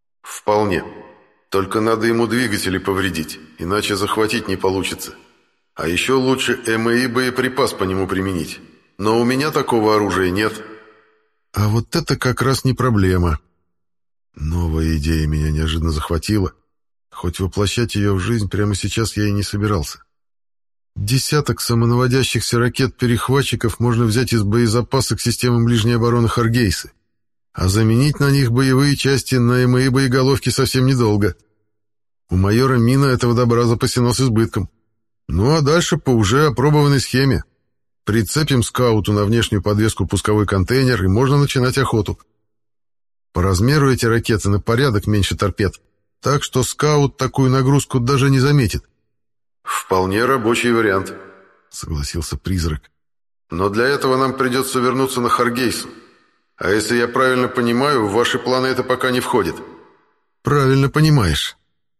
S4: «Вполне. Только надо ему двигатели повредить, иначе захватить не получится. А еще лучше МИ боеприпас по нему применить. Но у меня такого оружия нет.
S1: А вот это как раз не проблема. Новая идея меня неожиданно захватила. Хоть воплощать ее в жизнь прямо сейчас я и не собирался. Десяток самонаводящихся ракет-перехватчиков можно взять из боезапаса к системам ближней обороны Харгейсы, а заменить на них боевые части на МИ боеголовки совсем недолго. У майора Мина этого добра запасено с избытком. Ну а дальше по уже опробованной схеме. Прицепим скауту на внешнюю подвеску пусковой контейнер, и можно начинать охоту. По размеру эти ракеты на порядок меньше торпед, так что скаут такую нагрузку даже не заметит.
S4: «Вполне рабочий вариант», —
S1: согласился призрак.
S4: «Но для этого нам придется вернуться на Харгейсу. А если я правильно понимаю, в ваши планы это пока не входит».
S1: «Правильно понимаешь»,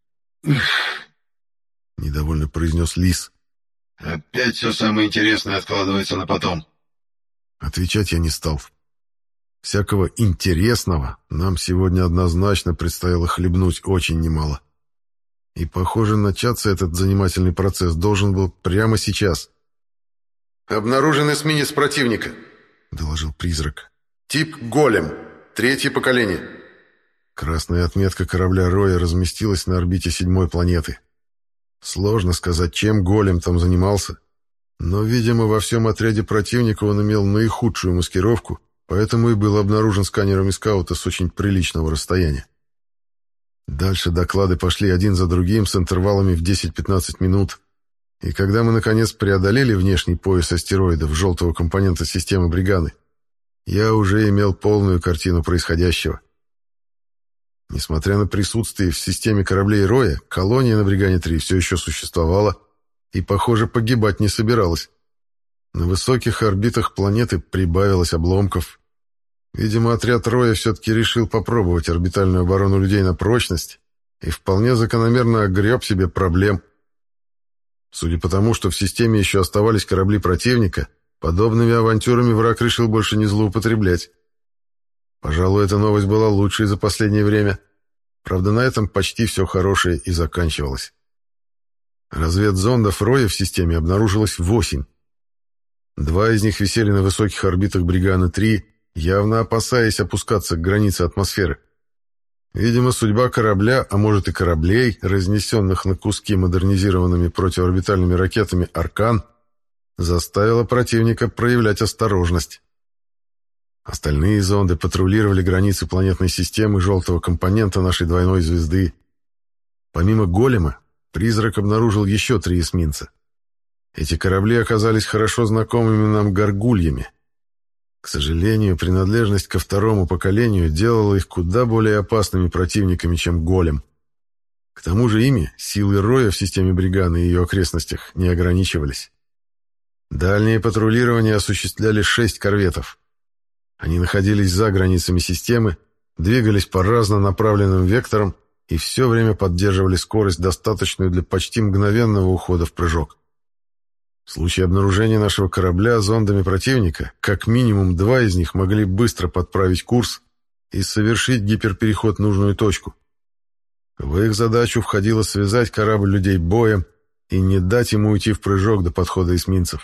S1: — недовольно произнес Лис.
S3: «Опять все самое интересное откладывается на потом».
S1: Отвечать я не стал. Всякого интересного нам сегодня однозначно предстояло хлебнуть очень немало. И, похоже, начаться этот занимательный процесс должен был прямо сейчас.
S4: «Обнаружен эсминец противника»,
S1: — доложил призрак.
S4: «Тип «Голем», 3-е поколение».
S1: Красная отметка корабля Роя разместилась на орбите 7-й планеты. Сложно сказать, чем Голем там занимался, но, видимо, во всем отряде противника он имел наихудшую маскировку, поэтому и был обнаружен сканерами скаута с очень приличного расстояния. Дальше доклады пошли один за другим с интервалами в 10-15 минут, и когда мы, наконец, преодолели внешний пояс астероидов желтого компонента системы Бриганы, я уже имел полную картину происходящего. Несмотря на присутствие в системе кораблей Роя, колония на Бригане-3 все еще существовала и, похоже, погибать не собиралась. На высоких орбитах планеты прибавилось обломков. Видимо, отряд Роя все-таки решил попробовать орбитальную оборону людей на прочность и вполне закономерно огреб себе проблем. Судя по тому, что в системе еще оставались корабли противника, подобными авантюрами враг решил больше не злоупотреблять. Пожалуй, эта новость была лучшей за последнее время. Правда, на этом почти все хорошее и заканчивалось. Разведзондов Роя в системе обнаружилось 8. 2 из них висели на высоких орбитах Бриганы-3, явно опасаясь опускаться к границе атмосферы. Видимо, судьба корабля, а может и кораблей, разнесенных на куски модернизированными противоорбитальными ракетами «Аркан», заставила противника проявлять осторожность. Остальные зонды патрулировали границы планетной системы желтого компонента нашей двойной звезды. Помимо Голема, призрак обнаружил еще 3 эсминца. Эти корабли оказались хорошо знакомыми нам горгульями. К сожалению, принадлежность ко 2-му поколению делала их куда более опасными противниками, чем Голем. К тому же ими силы Роя в системе Бриганы и ее окрестностях не ограничивались. Дальнее патрулирование осуществляли 6 корветов. Они находились за границами системы, двигались по разнонаправленным векторам и все время поддерживали скорость, достаточную для почти мгновенного ухода в прыжок. В случае обнаружения нашего корабля зондами противника, как минимум 2 из них могли быстро подправить курс и совершить гиперпереход в нужную точку. В их задачу входило связать корабль людей боем и не дать ему уйти в прыжок до подхода эсминцев.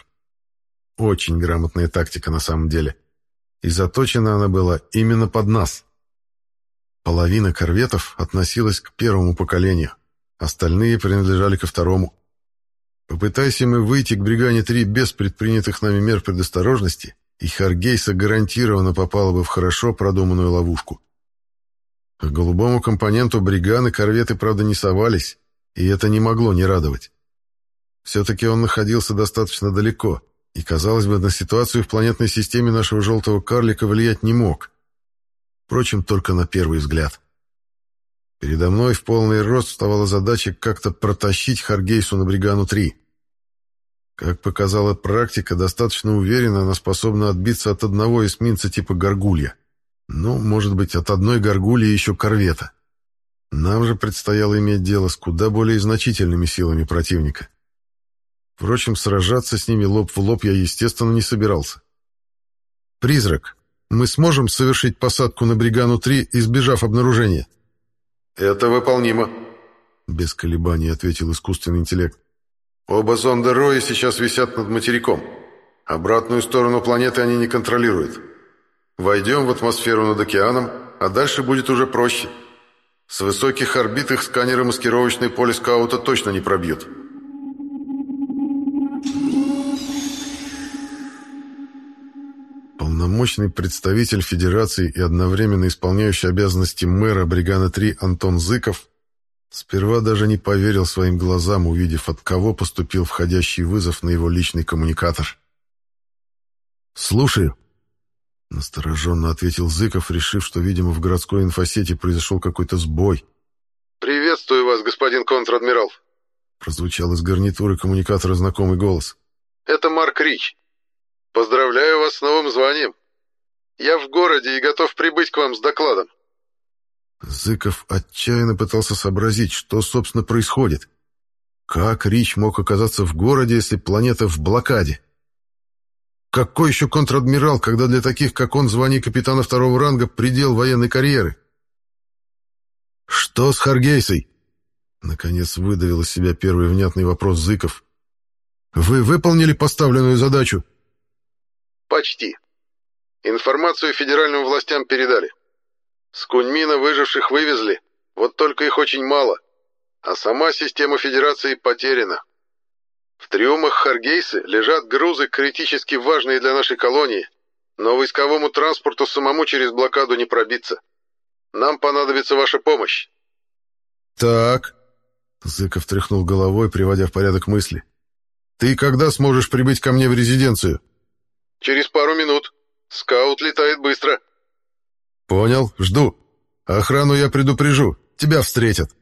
S1: Очень грамотная тактика на самом деле. И заточена она была именно под нас. Половина корветов относилась к 1-му поколению, остальные принадлежали ко 2-му. Попытайся мы выйти к Бригане-3 без предпринятых нами мер предосторожности, и Харгейса гарантированно попала бы в хорошо продуманную ловушку. К голубому компоненту Бриганы корветы, правда, не совались, и это не могло не радовать. Все-таки он находился достаточно далеко, и, казалось бы, на ситуацию в планетной системе нашего желтого карлика влиять не мог. Впрочем, только на первый взгляд. Передо мной в полный рост вставала задача как-то протащить Харгейсу на Бригану-3. Как показала практика, достаточно уверенно она способна отбиться от одного эсминца типа «Горгулья». Ну, может быть, от одной «Горгульи» еще корвета. Нам же предстояло иметь дело с куда более значительными силами противника. Впрочем, сражаться с ними лоб в лоб я, естественно, не собирался. «Призрак, мы сможем совершить посадку на Бригану-3, избежав обнаружения?»
S4: «Это выполнимо»,
S1: — без колебаний ответил искусственный интеллект.
S4: Оба зонда Роя сейчас висят над материком. Обратную сторону планеты они не контролируют. Войдем в атмосферу над океаном, а дальше будет уже проще. С высоких орбит их сканеры маскировочное поле скаута точно не пробьют.
S1: Полномочный представитель Федерации и одновременно исполняющий обязанности мэра Бригана-3 Антон Зыков сперва даже не поверил своим глазам, увидев, от кого поступил входящий вызов на его личный коммуникатор. «Слушаю», — настороженно ответил Зыков, решив, что, видимо, в городской инфосети произошел какой-то сбой.
S4: «Приветствую вас, господин контр-адмирал»,
S1: — прозвучал из гарнитуры коммуникатора знакомый голос.
S4: «Это Марк Рич. Поздравляю вас с новым званием. Я в городе и готов прибыть к вам с докладом».
S1: Зыков отчаянно пытался сообразить, что, собственно, происходит. Как Рич мог оказаться в городе, если планета в блокаде? Какой еще контр-адмирал, когда для таких, как он, звание капитана второго ранга — предел военной карьеры? «Что с Харгейсой?» Наконец выдавил из себя первый внятный вопрос Зыков. «Вы выполнили поставленную задачу?»
S4: «Почти. Информацию федеральным властям передали. С Куньмина выживших вывезли, вот только их очень мало, а сама система Федерации потеряна. В трюмах Харгейсы лежат грузы, критически важные для нашей колонии, но войсковому транспорту самому через блокаду не пробиться. Нам понадобится ваша помощь».
S1: «Так», — Зыков тряхнул головой, приводя в порядок мысли. «Ты когда сможешь прибыть ко мне в резиденцию?»
S4: «Через пару минут. Скаут летает быстро».
S1: «Понял, жду. Охрану я предупрежу. Тебя встретят».